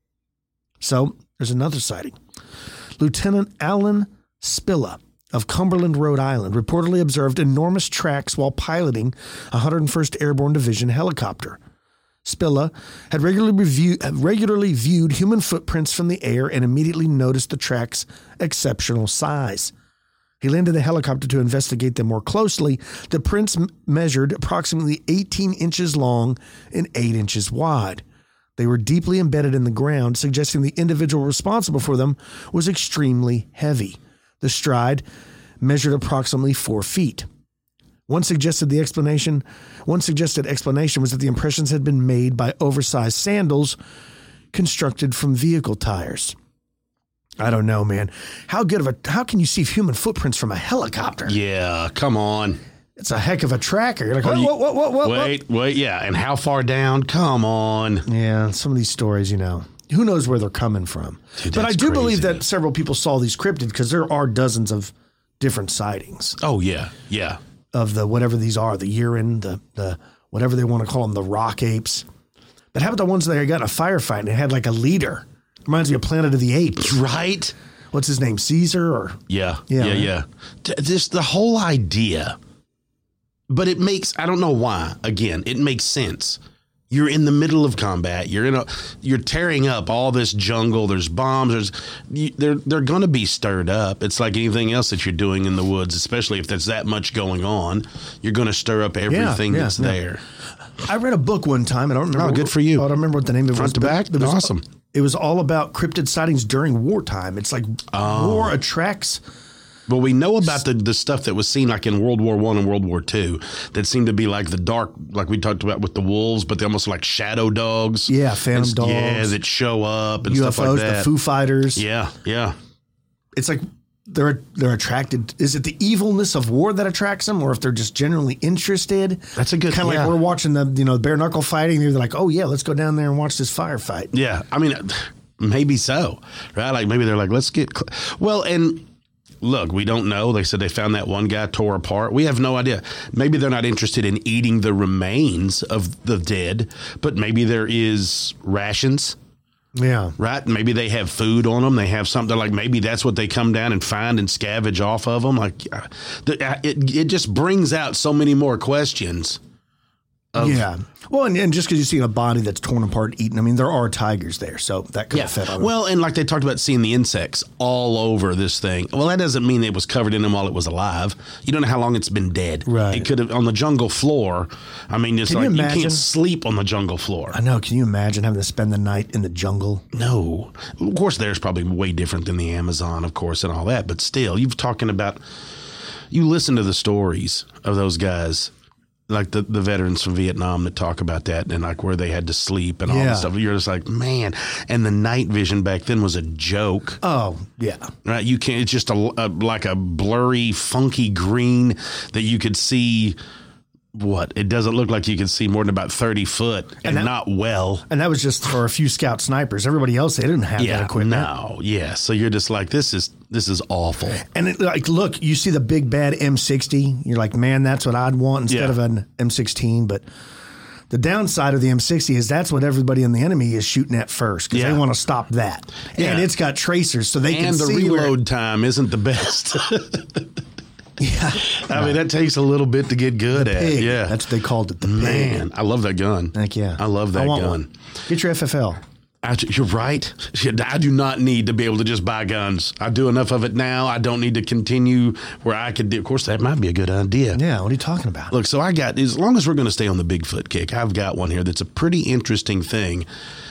So, there's another sighting. Lieutenant Alan Spilla of Cumberland, Rhode Island, reportedly observed enormous tracks while piloting a one hundred first Airborne Division helicopter. Spilla had regularly, review, regularly viewed human footprints from the air and immediately noticed the tracks' exceptional size. He landed the helicopter to investigate them more closely. The prints m- measured approximately eighteen inches long and eight inches wide. They were deeply embedded in the ground, suggesting the individual responsible for them was extremely heavy. The stride measured approximately four feet. One suggested the explanation, one suggested explanation was that the impressions had been made by oversized sandals constructed from vehicle tires. I don't know, man. How good of a, how can you see human footprints from a helicopter? Yeah, come on. It's a heck of a tracker. You're like, what, what, what, what, what, wait, wait, yeah. And how far down? Come on. Yeah, some of these stories, you know, who knows where they're coming from. Dude, but I do crazy. believe that several people saw these cryptids because there are dozens of different sightings. Oh, yeah, yeah. Of the whatever these are, the urine, the the whatever they want to call them, the rock apes. But how about the ones that got in a firefight and it had like a leader? Reminds me of Planet of the Apes. Right. What's his name? Caesar or? Yeah, yeah, yeah. yeah. Just the whole idea. But it makes, I don't know why, again, it makes sense. You're in the middle of combat. You're in a, you're tearing up all this jungle. There's bombs. There's, you, they're they're going to be stirred up. It's like anything else that you're doing in the woods, especially if there's that much going on. You're going to stir up everything yeah, yeah, that's yeah. there. I read a book one time. I don't remember. Oh, good for you. I don't remember what the name of it was. Front to back? It was Awesome. It was all about cryptid sightings during wartime. It's like Oh. war attracts. Well, we know about the, the stuff that was seen like in World War One and World War Two that seemed to be like the dark, like we talked about with the wolves, but they almost like shadow dogs. Yeah, phantom And- dogs. Yeah, that show up and U F Os, stuff like that. the Foo Fighters. Yeah, yeah. It's like they're they're attracted. Is it the evilness of war that attracts them, or if they're just generally interested? That's a good- kind of yeah. like we're watching the you know bare knuckle fighting. They're like, oh yeah, let's go down there and watch this firefight. Yeah, I mean, maybe so, right? Like maybe they're like, let's get cl-. well. And look, we don't know. They said they found that one guy tore apart. We have no idea. Maybe they're not interested in eating the remains of the dead, but maybe there is rations, Yeah, right? Maybe they have food on them. They have something like maybe that's what they come down and find and scavenge off of them. Like uh, the, uh, it, it just brings out so many more questions. Of, yeah. Well, and, and just because you see a body that's torn apart, eaten, I mean, there are tigers there, so that could Yeah. have fed on it. Well, and like they talked about seeing the insects all over this thing. Well, that doesn't mean it was covered in them while it was alive. You don't know how long it's been dead. Right. It could have on the jungle floor. I mean, it's Can you like you, imagine? can't sleep on the jungle floor. I know. Can you imagine having to spend the night in the jungle? No. Of course, there's probably way different than the Amazon, of course, and all that. But still, you're talking about, you listen to the stories of those guys, like the, the veterans from Vietnam that talk about that and like where they had to sleep and all Yeah. this stuff. You're just like, man. And the night vision back then was a joke. Oh, yeah. Right, you can't. It's just a, a like a blurry, funky green that you could see. What it doesn't look like you can see more than about thirty foot, and, And that- not well. And that was just for a few scout snipers. Everybody else, they didn't have that Yeah, equipment. no, yeah. So you're just like, this is this is awful. And it, like, look, you see the big bad M sixty. You're like, man, that's what I'd want instead Yeah. of an M sixteen. But the downside of the M sixty is that's what everybody in the enemy is shooting at first because Yeah. they want to stop that. Yeah. And it's got tracers, so they can And the see where- reload time isn't the best. Yeah, I mean, that takes a little bit to get good at. pig. Yeah, That's what they called it. The pig. man. I love that gun. Heck yeah. I love that want gun. one. Get your F F L. I, you're right. I do not need to be able to just buy guns. I do enough of it now. I don't need to continue where I could do. Of course, that might be a good idea. Yeah, what are you talking about? Look, so I got, as long as we're going to stay on the Bigfoot kick, I've got one here that's a pretty interesting thing.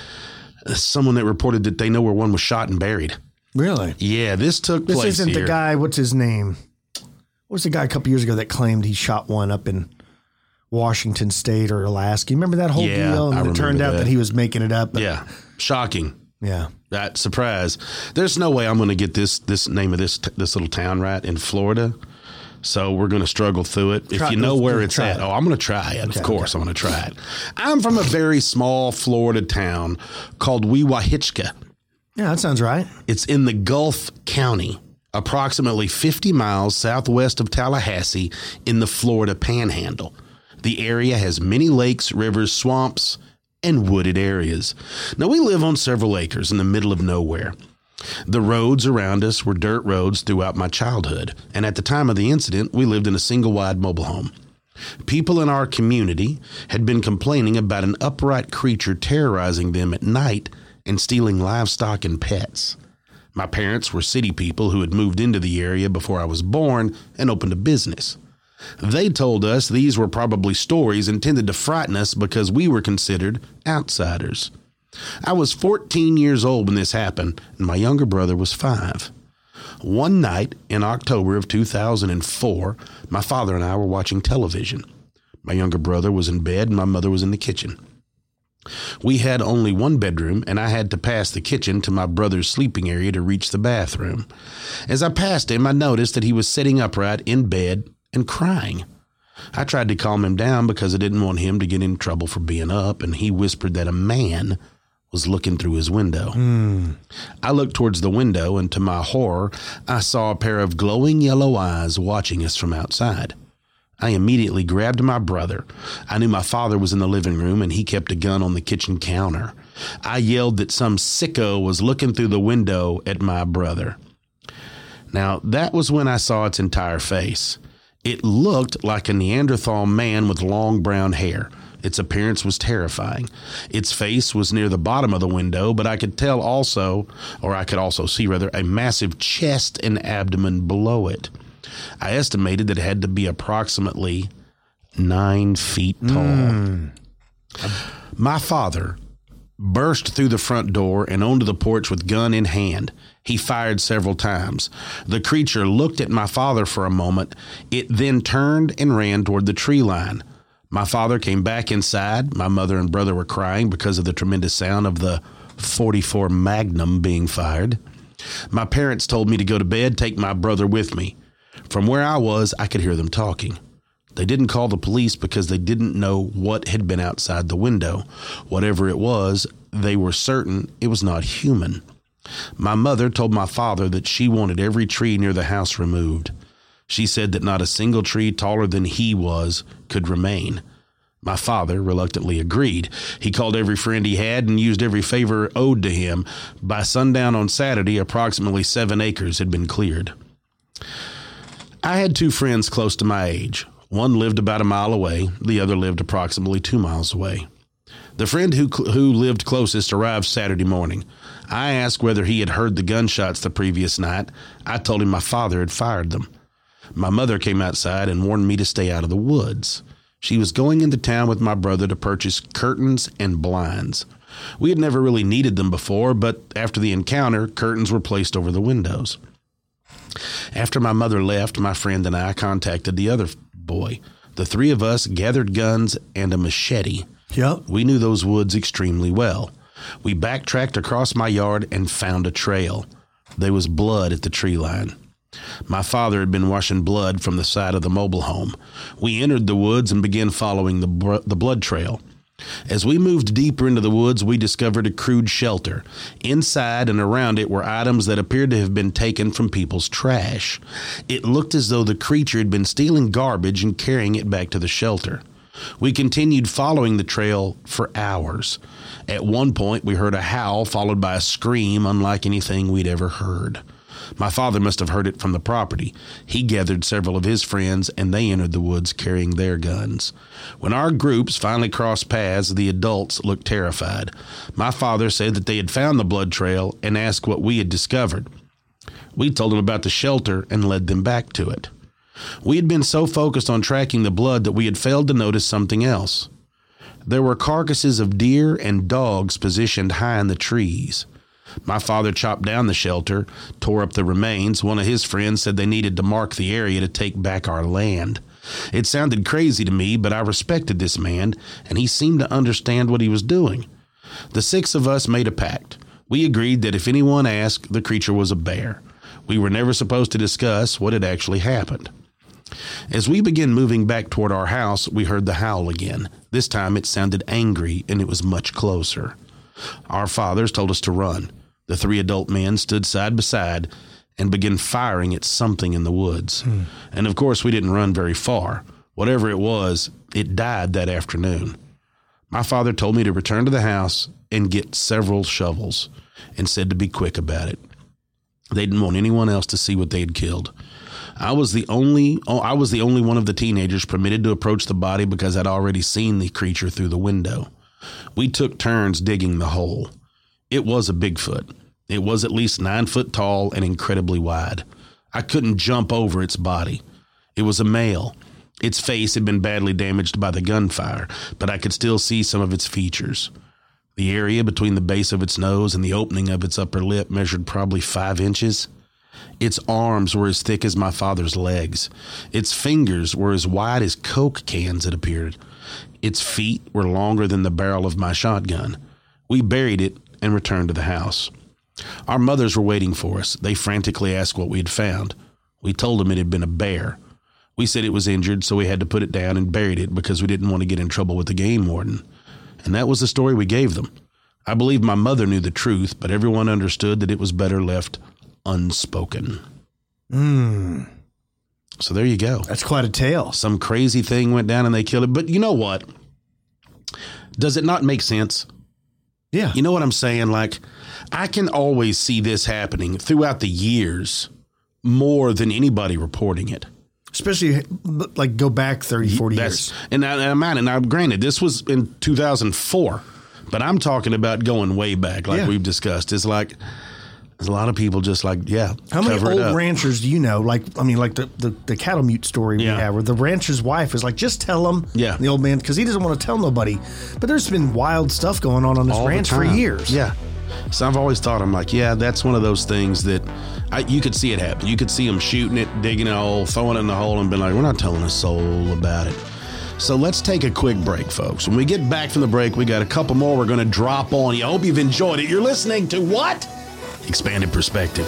Someone that reported that they know where one was shot and buried. Really? Yeah, this took This place isn't here. the guy, what's his name? What's the guy a couple years ago that claimed he shot one up in Washington State or Alaska? You remember that whole Yeah, deal? And I it turned remember out that. that he was making it up. But Yeah, shocking. Yeah. That surprise. There's no way I'm going to get this this name of this this little town right in Florida. So we're going to struggle through it. If Try- you know where let's it's try at, it. oh, I'm going to try it. Of course, I'm going to try it. I'm from a very small Florida town called Weewahitchka. Yeah, that sounds right. It's in the Gulf County, approximately fifty miles southwest of Tallahassee in the Florida Panhandle. The area has many lakes, rivers, swamps, and wooded areas. Now, we live on several acres in the middle of nowhere. The roads around us were dirt roads throughout my childhood, and at the time of the incident, we lived in a single-wide mobile home. People in our community had been complaining about an upright creature terrorizing them at night and stealing livestock and pets. My parents were city people who had moved into the area before I was born and opened a business. They told us these were probably stories intended to frighten us because we were considered outsiders. I was fourteen years old when this happened, and my younger brother was five. One night in October of two thousand four, my father and I were watching television. My younger brother was in bed, and my mother was in the kitchen. We had only one bedroom, and I had to pass the kitchen to my brother's sleeping area to reach the bathroom. As I passed him, I noticed that he was sitting upright in bed and crying. I tried to calm him down because I didn't want him to get in trouble for being up, and he whispered that a man was looking through his window. Mm. I looked towards the window, and to my horror, I saw a pair of glowing yellow eyes watching us from outside. I immediately grabbed my brother. I knew my father was in the living room, and he kept a gun on the kitchen counter. I yelled that some sicko was looking through the window at my brother. Now, that was when I saw its entire face. It looked like a Neanderthal man with long brown hair. Its appearance was terrifying. Its face was near the bottom of the window, but I could tell also, or I could also see rather, a massive chest and abdomen below it. I estimated that it had to be approximately nine feet tall. Mm. My father burst through the front door and onto the porch with gun in hand. He fired several times. The creature looked at my father for a moment. It then turned and ran toward the tree line. My father came back inside. My mother and brother were crying because of the tremendous sound of the forty-four Magnum being fired. My parents told me to go to bed, take my brother with me. From where I was, I could hear them talking. They didn't call the police because they didn't know what had been outside the window. Whatever it was, they were certain it was not human. My mother told my father that she wanted every tree near the house removed. She said that not a single tree taller than he was could remain. My father reluctantly agreed. He called every friend he had and used every favor owed to him. By sundown on Saturday, approximately seven acres had been cleared. I had two friends close to my age. One lived about a mile away. The other lived approximately two miles away. The friend who who lived closest arrived Saturday morning. I asked whether he had heard the gunshots the previous night. I told him my father had fired them. My mother came outside and warned me to stay out of the woods. She was going into town with my brother to purchase curtains and blinds. We had never really needed them before, but after the encounter, curtains were placed over the windows. After my mother left, my friend and I contacted the other boy. The three of us gathered guns and a machete. Yep. We knew those woods extremely well. We backtracked across my yard and found a trail. There was blood at the tree line. My father had been washing blood from the side of the mobile home. We entered the woods and began following the br- the blood trail. As we moved deeper into the woods, we discovered a crude shelter. Inside and around it were items that appeared to have been taken from people's trash. It looked as though the creature had been stealing garbage and carrying it back to the shelter. We continued following the trail for hours. At one point, we heard a howl followed by a scream unlike anything we'd ever heard. My father must have heard it from the property. He gathered several of his friends, and they entered the woods carrying their guns. When our groups finally crossed paths, the adults looked terrified. My father said that they had found the blood trail and asked what we had discovered. We told them about the shelter and led them back to it. We had been so focused on tracking the blood that we had failed to notice something else. There were carcasses of deer and dogs positioned high in the trees. My father chopped down the shelter, tore up the remains. One of his friends said they needed to mark the area to take back our land. It sounded crazy to me, but I respected this man, and he seemed to understand what he was doing. The six of us made a pact. We agreed that if anyone asked, the creature was a bear. We were never supposed to discuss what had actually happened. As we began moving back toward our house, we heard the howl again. This time it sounded angry, and it was much closer. Our fathers told us to run. The three adult men stood side by side and began firing at something in the woods. Hmm. And of course, we didn't run very far. Whatever it was, it died that afternoon. My father told me to return to the house and get several shovels and said to be quick about it. They didn't want anyone else to see what they had killed. I was the only I was the only one of the teenagers permitted to approach the body because I'd already seen the creature through the window. We took turns digging the hole. It was a Bigfoot. It was at least nine foot tall and incredibly wide. I couldn't jump over its body. It was a male. Its face had been badly damaged by the gunfire, but I could still see some of its features. The area between the base of its nose and the opening of its upper lip measured probably five inches. Its arms were as thick as my father's legs. Its fingers were as wide as Coke cans, it appeared. Its feet were longer than the barrel of my shotgun. We buried it and returned to the house. Our mothers were waiting for us. They frantically asked what we had found. We told them it had been a bear. We said it was injured, so we had to put it down and buried it because we didn't want to get in trouble with the game warden. And that was the story we gave them. I believe my mother knew the truth, but everyone understood that it was better left unspoken. Hmm. So there you go. That's quite a tale. Some crazy thing went down and they killed it. But you know what? Does it not make sense? Yeah. You know what I'm saying? Like, I can always see this happening throughout the years more than anybody reporting it. Especially, like, go back thirty, forty That's, years. And I, I'm at it. Now, granted, this was in two thousand four, but I'm talking about going way back, like yeah. we've discussed. It's like, There's a lot of people just like, yeah. How many cover it old up. ranchers do you know? Like, I mean, like the, the, the cattle mute story we Yeah. had where the rancher's wife is like, just tell him. Yeah. The old man, because he doesn't want to tell nobody. But there's been wild stuff going on on this All the ranch for time. years. Yeah. So I've always thought, I'm like, yeah, that's one of those things that I, you could see it happen. You could see them shooting it, digging a hole, throwing it in the hole, and been like, we're not telling a soul about it. So let's take a quick break, folks. When we get back from the break, we got a couple more we're going to drop on you. I hope you've enjoyed it. You're listening to what? Expanded Perspective.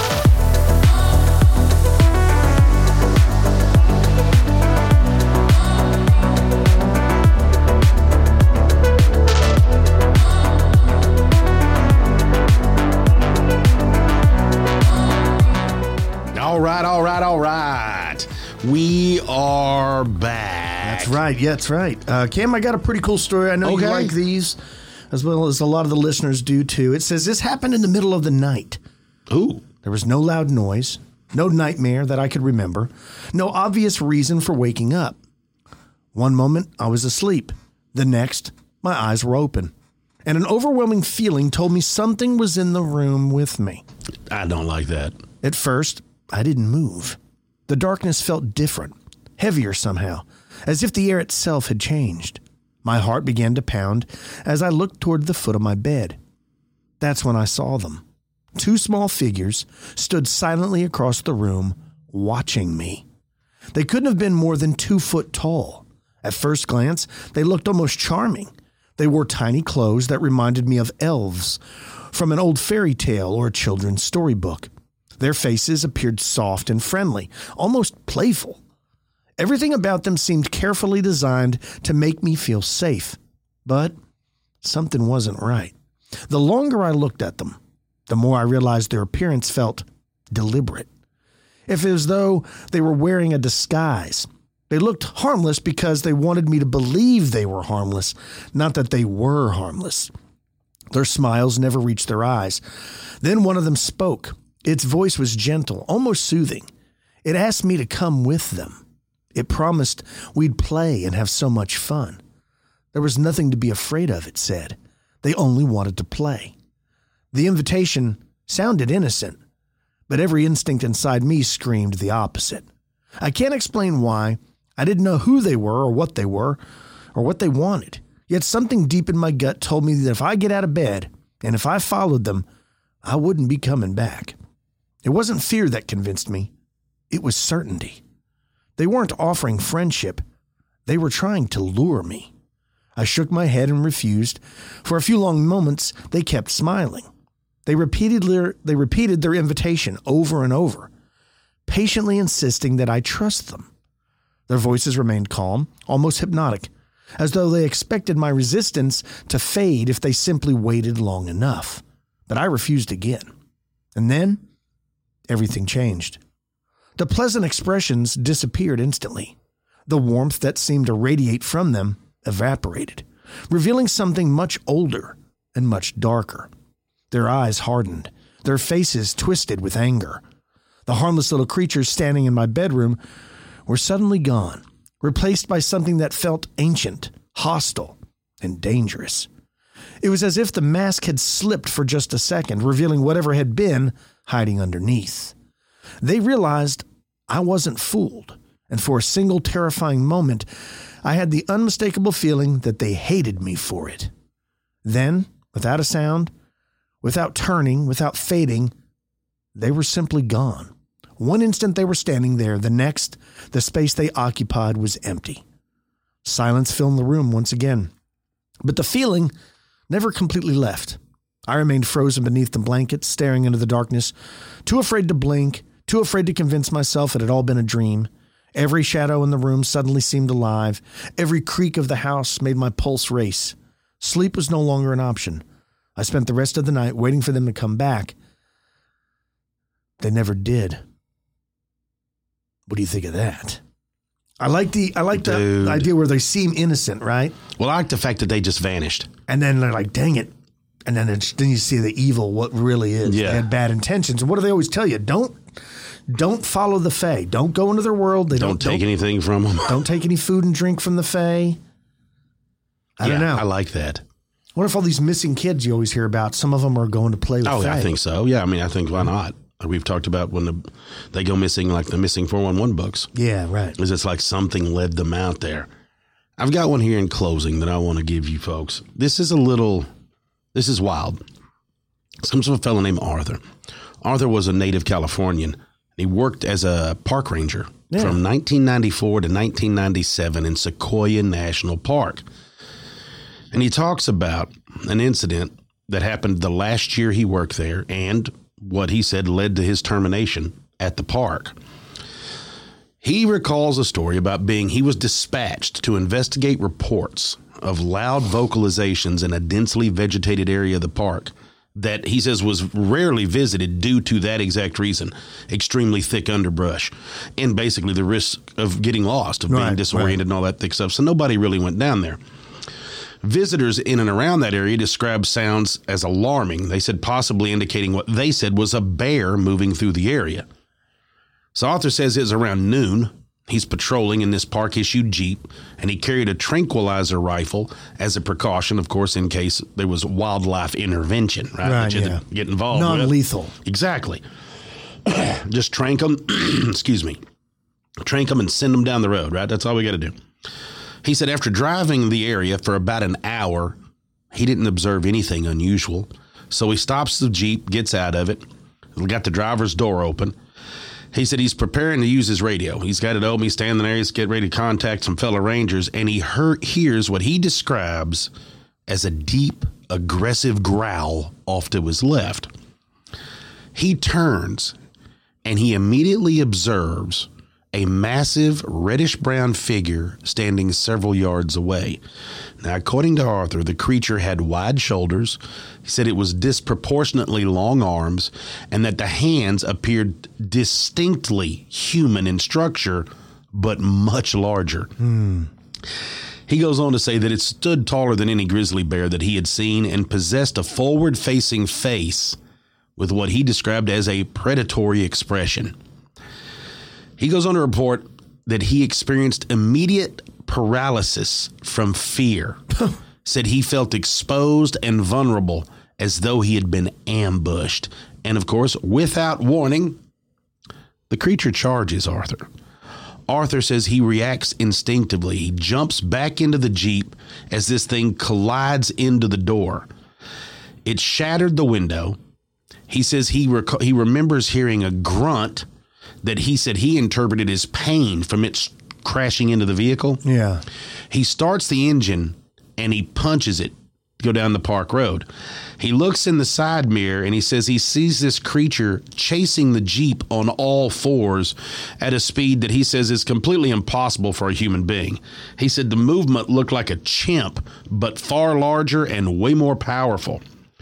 All right, all right, all right. We are back. That's right. Yeah, that's right. Uh, Cam, I got a pretty cool story. I know Okay. you like these, as well as a lot of the listeners do too. It says this happened in the middle of the night. Ooh. There was no loud noise, no nightmare that I could remember, no obvious reason for waking up. One moment, I was asleep. The next, my eyes were open. And an overwhelming feeling told me something was in the room with me. I don't like that. At first, I didn't move. The darkness felt different, heavier somehow, as if the air itself had changed. My heart began to pound as I looked toward the foot of my bed. That's when I saw them. Two small figures stood silently across the room, watching me. They couldn't have been more than two foot tall. At first glance, they looked almost charming. They wore tiny clothes that reminded me of elves from an old fairy tale or a children's storybook. Their faces appeared soft and friendly, almost playful. Everything about them seemed carefully designed to make me feel safe. But something wasn't right. The longer I looked at them, the more I realized their appearance felt deliberate. If it was as though they were wearing a disguise. They looked harmless because they wanted me to believe they were harmless, not that they were harmless. Their smiles never reached their eyes. Then one of them spoke. Its voice was gentle, almost soothing. It asked me to come with them. It promised we'd play and have so much fun. There was nothing to be afraid of, it said. They only wanted to play. The invitation sounded innocent, but every instinct inside me screamed the opposite. I can't explain why. I didn't know who they were or what they were or what they wanted. Yet something deep in my gut told me that if I get out of bed and if I followed them, I wouldn't be coming back. It wasn't fear that convinced me. It was certainty. They weren't offering friendship. They were trying to lure me. I shook my head and refused. For a few long moments, they kept smiling. They repeated their, they repeated their invitation over and over, patiently insisting that I trust them. Their voices remained calm, almost hypnotic, as though they expected my resistance to fade if they simply waited long enough. But I refused again. And then everything changed. The pleasant expressions disappeared instantly. The warmth that seemed to radiate from them evaporated, revealing something much older and much darker. Their eyes hardened, their faces twisted with anger. The harmless little creatures standing in my bedroom were suddenly gone, replaced by something that felt ancient, hostile, and dangerous. It was as if the mask had slipped for just a second, revealing whatever had been hiding underneath. They realized I wasn't fooled, and for a single terrifying moment, I had the unmistakable feeling that they hated me for it. Then, without a sound, without turning, without fading, they were simply gone. One instant they were standing there, the next, the space they occupied was empty. Silence filled the room once again. But the feeling never completely left. I remained frozen beneath the blankets, staring into the darkness, too afraid to blink, too afraid to convince myself it had all been a dream. Every shadow in the room suddenly seemed alive. Every creak of the house made my pulse race. Sleep was no longer an option. I spent the rest of the night waiting for them to come back. They never did. What do you think of that? I like the I like Dude. the idea where they seem innocent, right? Well, I like the fact that they just vanished. And then they're like, dang it. And then it's, then you see the evil, what really is. Yeah. They had bad intentions. And what do they always tell you? Don't don't follow the Fae. Don't go into their world. They Don't don't, take don't, anything from them. don't take any food and drink from the Fae. I Yeah, don't know. I like that. What if all these missing kids you always hear about, some of them are going to play with Oh, Faye? I think so. Yeah, I mean, I think why not? We've talked about when the, they go missing, like the missing four one one books. Yeah, right. Is it's like something led them out there. I've got one here in closing that I want to give you folks. This is a little, this is wild. It comes from a fellow named Arthur. Arthur was a native Californian. He worked as a park ranger yeah. from nineteen ninety-four to nineteen ninety-seven in Sequoia National Park. And he talks about an incident that happened the last year he worked there and what he said led to his termination at the park. He recalls a story about being, he was dispatched to investigate reports of loud vocalizations in a densely vegetated area of the park that he says was rarely visited due to that exact reason, extremely thick underbrush, and basically the risk of getting lost, of being right, disoriented right. and all that thick stuff. So nobody really went down there. Visitors in and around that area described sounds as alarming. They said possibly indicating what they said was a bear moving through the area. So Arthur says it was around noon. He's patrolling in this park-issued Jeep, and he carried a tranquilizer rifle as a precaution, of course, in case there was wildlife intervention, right? Right, that you yeah. had to get involved with. Non-lethal. Exactly. Just trank them, excuse me, trank them and send them down the road, right? That's all we got to do. He said after driving the area for about an hour, he didn't observe anything unusual. So he stops the Jeep, gets out of it, got the driver's door open. He said he's preparing to use his radio. He's got it open. He's standing there. He's getting ready to contact some fellow rangers, and he heard, hears what he describes as a deep, aggressive growl off to his left. He turns, and he immediately observes a massive reddish-brown figure standing several yards away. Now, according to Arthur, the creature had wide shoulders. He said it was disproportionately long arms and that the hands appeared distinctly human in structure, but much larger. Hmm. He goes on to say that it stood taller than any grizzly bear that he had seen and possessed a forward-facing face with what he described as a predatory expression. He goes on to report that he experienced immediate paralysis from fear. Said he felt exposed and vulnerable as though he had been ambushed. And of course, without warning, the creature charges Arthur. Arthur says he reacts instinctively. He jumps back into the Jeep as this thing collides into the door. It shattered the window. He says he rec- he remembers hearing a grunt that he said he interpreted as pain from it crashing into the vehicle. Yeah. He starts the engine and he punches it to go down the park road. He looks in the side mirror and he says he sees this creature chasing the Jeep on all fours at a speed that he says is completely impossible for a human being. He said the movement looked like a chimp, but far larger and way more powerful.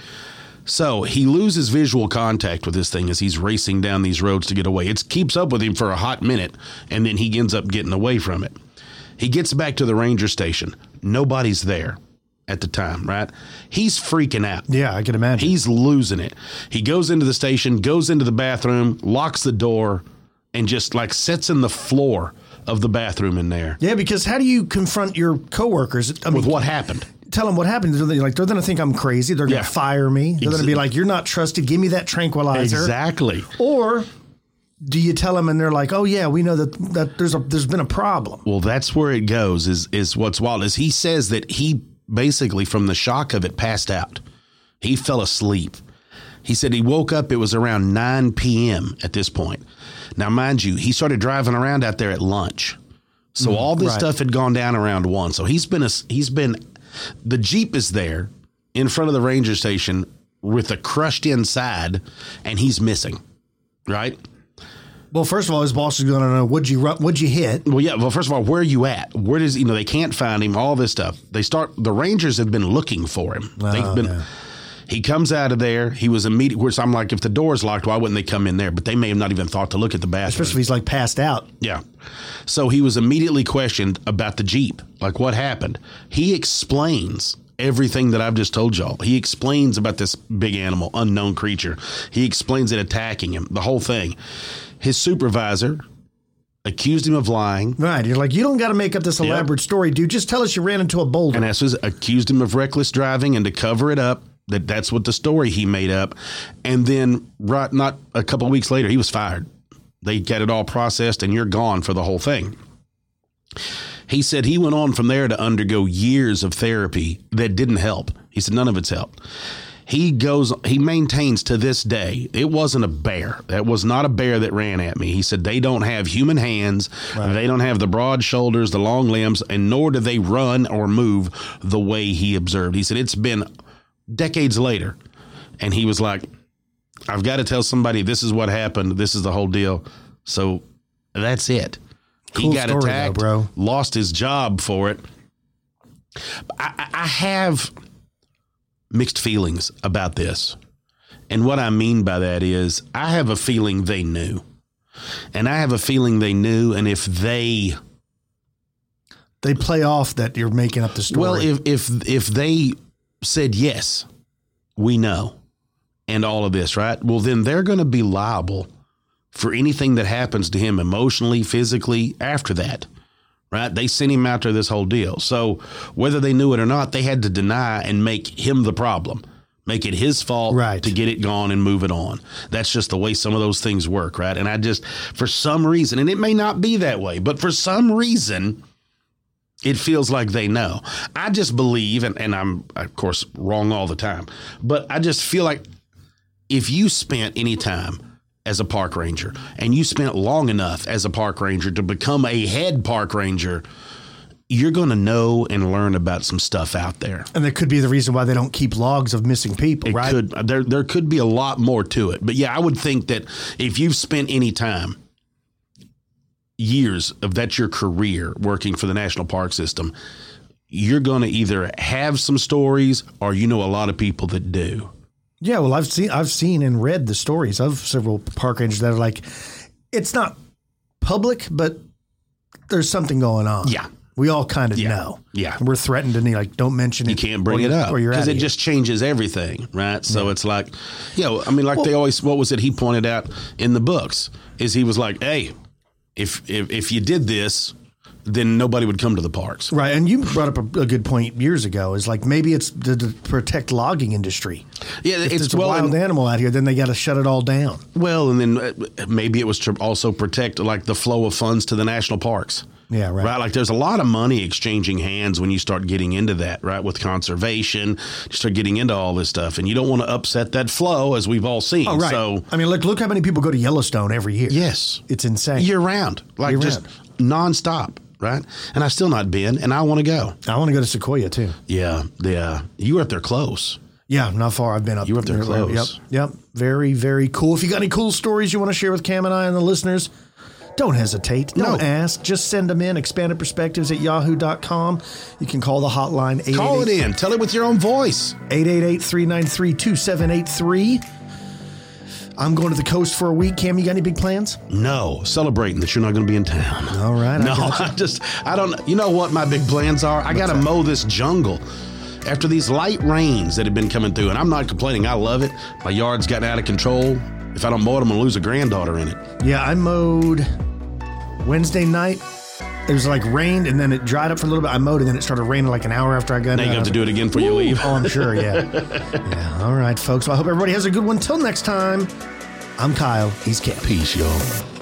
So he loses visual contact with this thing as he's racing down these roads to get away. It keeps up with him for a hot minute, and then he ends up getting away from it. He gets back to the ranger station. Nobody's there at the time, right? He's freaking out. Yeah, I can imagine. He's losing it. He goes into the station, goes into the bathroom, locks the door, and just like sits in the floor of the bathroom in there. Yeah, because how do you confront your coworkers? I mean, with what happened? Tell them what happened. They're like, they're going to think I'm crazy. They're going to Yeah. fire me. They're going to be Exa- like, you're not trusted. Give me that tranquilizer. Exactly. Or do you tell them and they're like, oh yeah, we know that that there's a there's been a problem. Well, that's where it goes. Is is what's wild is he says that he basically from the shock of it passed out. He fell asleep. He said he woke up. It was around nine p.m. at this point. Now, mind you, he started driving around out there at lunch. So mm, all this right. stuff had gone down around one. So he's been a, he's been the Jeep is there in front of the ranger station with a crushed inside, and he's missing. Right. Well, first of all, his boss is going to know, what'd you ru- what'd you hit? Well, yeah. Well, first of all, where are you at? Where does, you know, they can't find him, all this stuff. They start, the Rangers have been looking for him. Oh, They've been, yeah. He comes out of there. He was immediate, which I'm like, if the door's locked, why wouldn't they come in there? But they may have not even thought to look at the bathroom. Especially if he's like passed out. Yeah. So he was immediately questioned about the Jeep. Like, what happened? He explains everything that I've just told y'all. He explains about this big animal, unknown creature. He explains it attacking him, the whole thing. His supervisor accused him of lying. Right. You're like, you don't got to make up this elaborate Yep. story, dude. Just tell us you ran into a boulder. And Estes accused him of reckless driving, and to cover it up, that that's what the story he made up. And then right, not a couple of weeks later, he was fired. They got it all processed, and you're gone for the whole thing. He said he went on from there to undergo years of therapy that didn't help. He said none of it's helped. He goes, he maintains to this day, it wasn't a bear. That was not a bear that ran at me. He said they don't have human hands. Right. They don't have the broad shoulders, the long limbs, and nor do they run or move the way he observed. He said it's been decades later, and he was like, I've got to tell somebody this is what happened. This is the whole deal. So that's it. Cool he got story, attacked, though, bro. Lost his job for it. I, I have mixed feelings about this. And what I mean by that is I have a feeling they knew. And I have a feeling they knew. And if they... They play off that you're making up the story. Well, if if if they said, yes, we know, and all of this, right? Well, then they're going to be liable for anything that happens to him emotionally, physically after that, right? They sent him out to this whole deal. So whether they knew it or not, they had to deny and make him the problem, make it his fault right. to get it gone and move it on. That's just the way some of those things work, right? And I just, for some reason, and it may not be that way, but for some reason, it feels like they know. I just believe, and, and I'm, of course, wrong all the time, but I just feel like if you spent any time as a park ranger and you spent long enough as a park ranger to become a head park ranger, you're going to know and learn about some stuff out there. And that could be the reason why they don't keep logs of missing people, it right? Could, there, there could be a lot more to it. But yeah, I would think that if you've spent any time, years of that's your career working for the National Park System, you're going to either have some stories or you know a lot of people that do. Yeah, well, I've seen I've seen and read the stories of several park rangers that are like, it's not public, but there's something going on. Yeah. We all kind of yeah. know. Yeah. We're threatened to like, don't mention it. You can't bring it up because it here. just changes everything, right? So yeah. it's like, you know, I mean, like well, they always, what was it he pointed out in the books is he was like, hey, if if, if you did this, then nobody would come to the parks. Right. And you brought up a, a good point years ago is like maybe it's to, to protect logging industry. Yeah, if it's there's a well, wild and, animal out here, then they got to shut it all down. Well, and then maybe it was to also protect like the flow of funds to the national parks. Yeah, right. Right. Like there's a lot of money exchanging hands when you start getting into that, right? With conservation, you start getting into all this stuff and you don't want to upset that flow as we've all seen. Oh, right. So, I mean, look, look how many people go to Yellowstone every year. Yes. It's insane. Year round, like year just round. nonstop. Right. And I've still not been and I want to go. I want to go to Sequoia too. Yeah. Yeah. You were up there close. Yeah, not far. I've been up. You were up there close. Yep. Yep. Very, very cool. If you got any cool stories you want to share with Cam and I and the listeners, don't hesitate. Don't no. ask. Just send them in. expanded perspectives at yahoo dot com. You can call the hotline. Call it in. Tell it with your own voice. eight eight eight, three nine three, two seven eight three. I'm going to the coast for a week. Cam, you got any big plans? No. Celebrating that you're not going to be in town. All right. No, I, I just, I don't, you know what my big plans are? I got to mow this jungle. After these light rains that have been coming through, and I'm not complaining. I love it. My yard's gotten out of control. If I don't mow it, I'm going to lose a granddaughter in it. Yeah, I mowed Wednesday night. It was like rained and then it dried up for a little bit. I mowed and then it started raining like an hour after I got now out. Now you have to do it again before you leave. Oh, I'm sure, yeah. Yeah. All right, folks. Well, I hope everybody has a good one. Till next time, I'm Kyle. He's Cam. Peace, y'all.